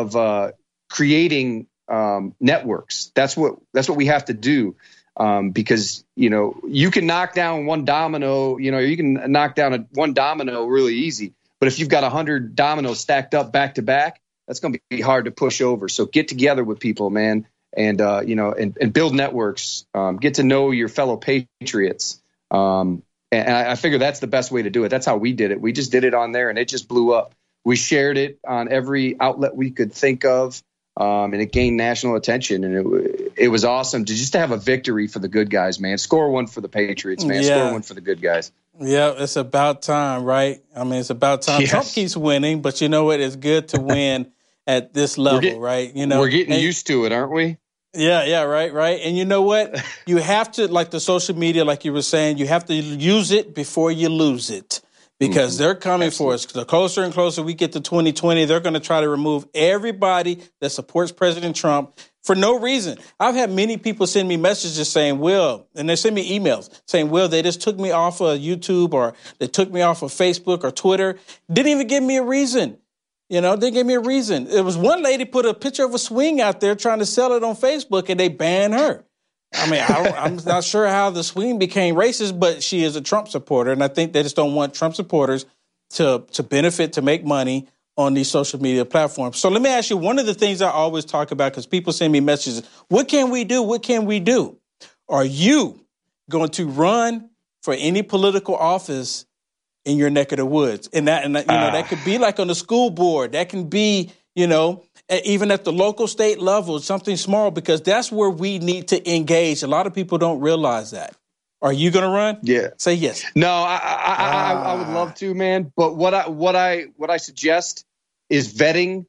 creating networks. That's what we have to do, because you can knock down one domino. You can knock down one domino really easy, but if you've got 100 dominoes stacked up back to back, that's going to be hard to push over. So get together with people, man. And build networks, get to know your fellow patriots. And I figure that's the best way to do it. That's how we did it. We just did it on there, and it just blew up. We shared it on every outlet we could think of, and it gained national attention. And it was awesome to have a victory for the good guys, man. Score one for the Patriots, man. Score one for the good guys. Yeah, it's about time, right? I mean, it's about time. Yes. Trump keeps winning, but you know what? It's good to win at this level, right? We're getting used to it, aren't we? Yeah, right. And you know what? You have to, like the social media, like you were saying, you have to use it before you lose it, because they're coming for us. The closer and closer we get to 2020, they're going to try to remove everybody that supports President Trump for no reason. I've had many people send me messages saying, Will, and they send me emails saying, Will, they just took me off of YouTube, or they took me off of Facebook or Twitter. Didn't even give me a reason. They gave me a reason. There was one lady put a picture of a swing out there trying to sell it on Facebook, and they banned her. I mean, I'm not sure how the swing became racist, but she is a Trump supporter, and I think they just don't want Trump supporters to benefit, to make money on these social media platforms. So let me ask you, one of the things I always talk about, because people send me messages, what can we do? What can we do? Are you going to run for any political office in your neck of the woods? And that could be like on the school board. That can be, even at the local, state level, something small, because that's where we need to engage. A lot of people don't realize that. Are you going to run? Yeah. Say yes. No, I would love to, man. But what I suggest is vetting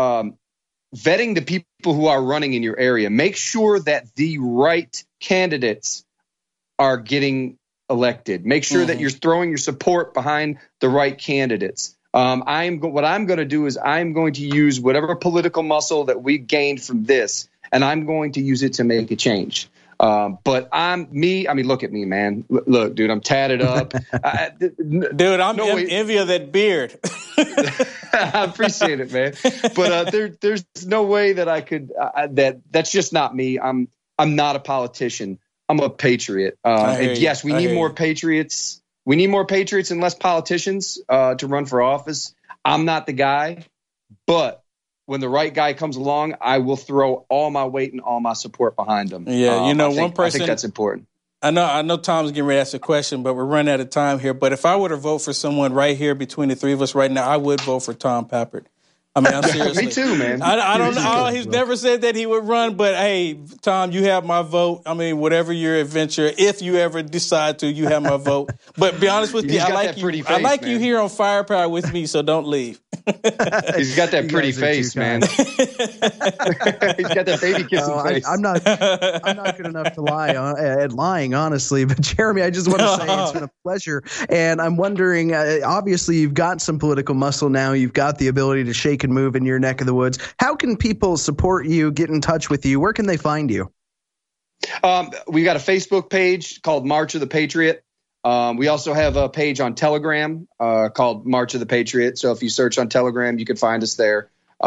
the people who are running in your area. Make sure that the right candidates are getting elected. Make sure that you're throwing your support behind the right candidates. What I'm going to do is I'm going to use whatever political muscle that we gained from this, and I'm going to use it to make a change. But I mean, look at me, man. Look, dude, I'm tatted up. Dude, I'm envy of that beard. I appreciate it, man. But there's no way that I could. That's just not me. I'm not a politician. I'm a patriot. And yes, we need more patriots. We need more patriots and less politicians to run for office. I'm not the guy, but when the right guy comes along, I will throw all my weight and all my support behind him. Yeah, one person. I think that's important. I know Tom's getting ready to ask a question, but we're running out of time here. But if I were to vote for someone right here between the three of us right now, I would vote for Tom Pappert. I mean, I'm seriously. Me too, man. I don't know. He's never said that he would run, but hey, Tom, you have my vote. I mean, whatever your adventure, if you ever decide to, you have my vote. But be honest with you, I like you. Face, I like you here on Firepower with me, so don't leave. He's got that pretty face, man. He's got that baby kissing face. I'm not good enough to lie at lying, honestly. But Jeremy, I just want to say it's been a pleasure, and I'm wondering. Obviously, you've got some political muscle now. You've got the ability to shake and move in your neck of the woods. How can people support you, get in touch with you? Where can they find you? We got a Facebook page called March of the Patriot. We also have a page on Telegram called March of the Patriot. So if you search on Telegram, you can find us there.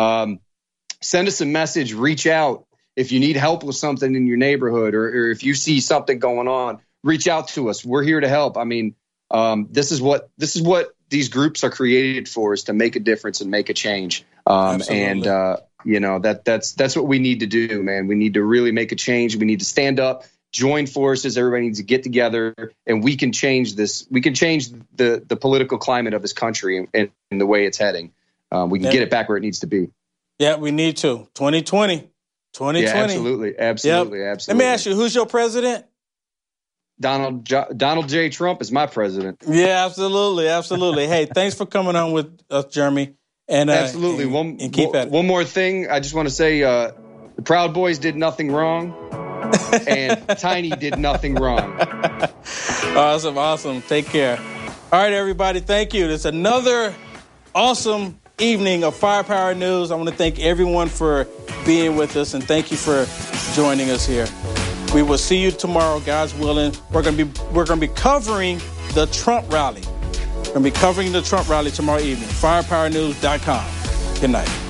Send us a message. Reach out. If you need help with something in your neighborhood, or if you see something going on, reach out to us. We're here to help. I mean, this is what these groups are created for, is to make a difference and make a change. And that's what we need to do, man. We need to really make a change. We need to stand up, join forces. Everybody needs to get together, and we can change this. We can change the political climate of this country and the way it's heading. We can get it back where it needs to be. Yeah, we need to. 2020. Yeah, absolutely. Yep. Absolutely. Let me ask you, who's your president? Donald J. Trump is my president. Yeah, absolutely. Hey, thanks for coming on with us, Jeremy. And absolutely. And keep at it. One more thing, I just want to say, the Proud Boys did nothing wrong. and Tiny did nothing wrong. Awesome. Take care. All right, everybody. Thank you. It's another awesome evening of Firepower News. I want to thank everyone for being with us, and thank you for joining us here. We will see you tomorrow, God's willing. We're going to be covering the Trump rally. We're going to be covering the Trump rally tomorrow evening. Firepowernews.com. Good night.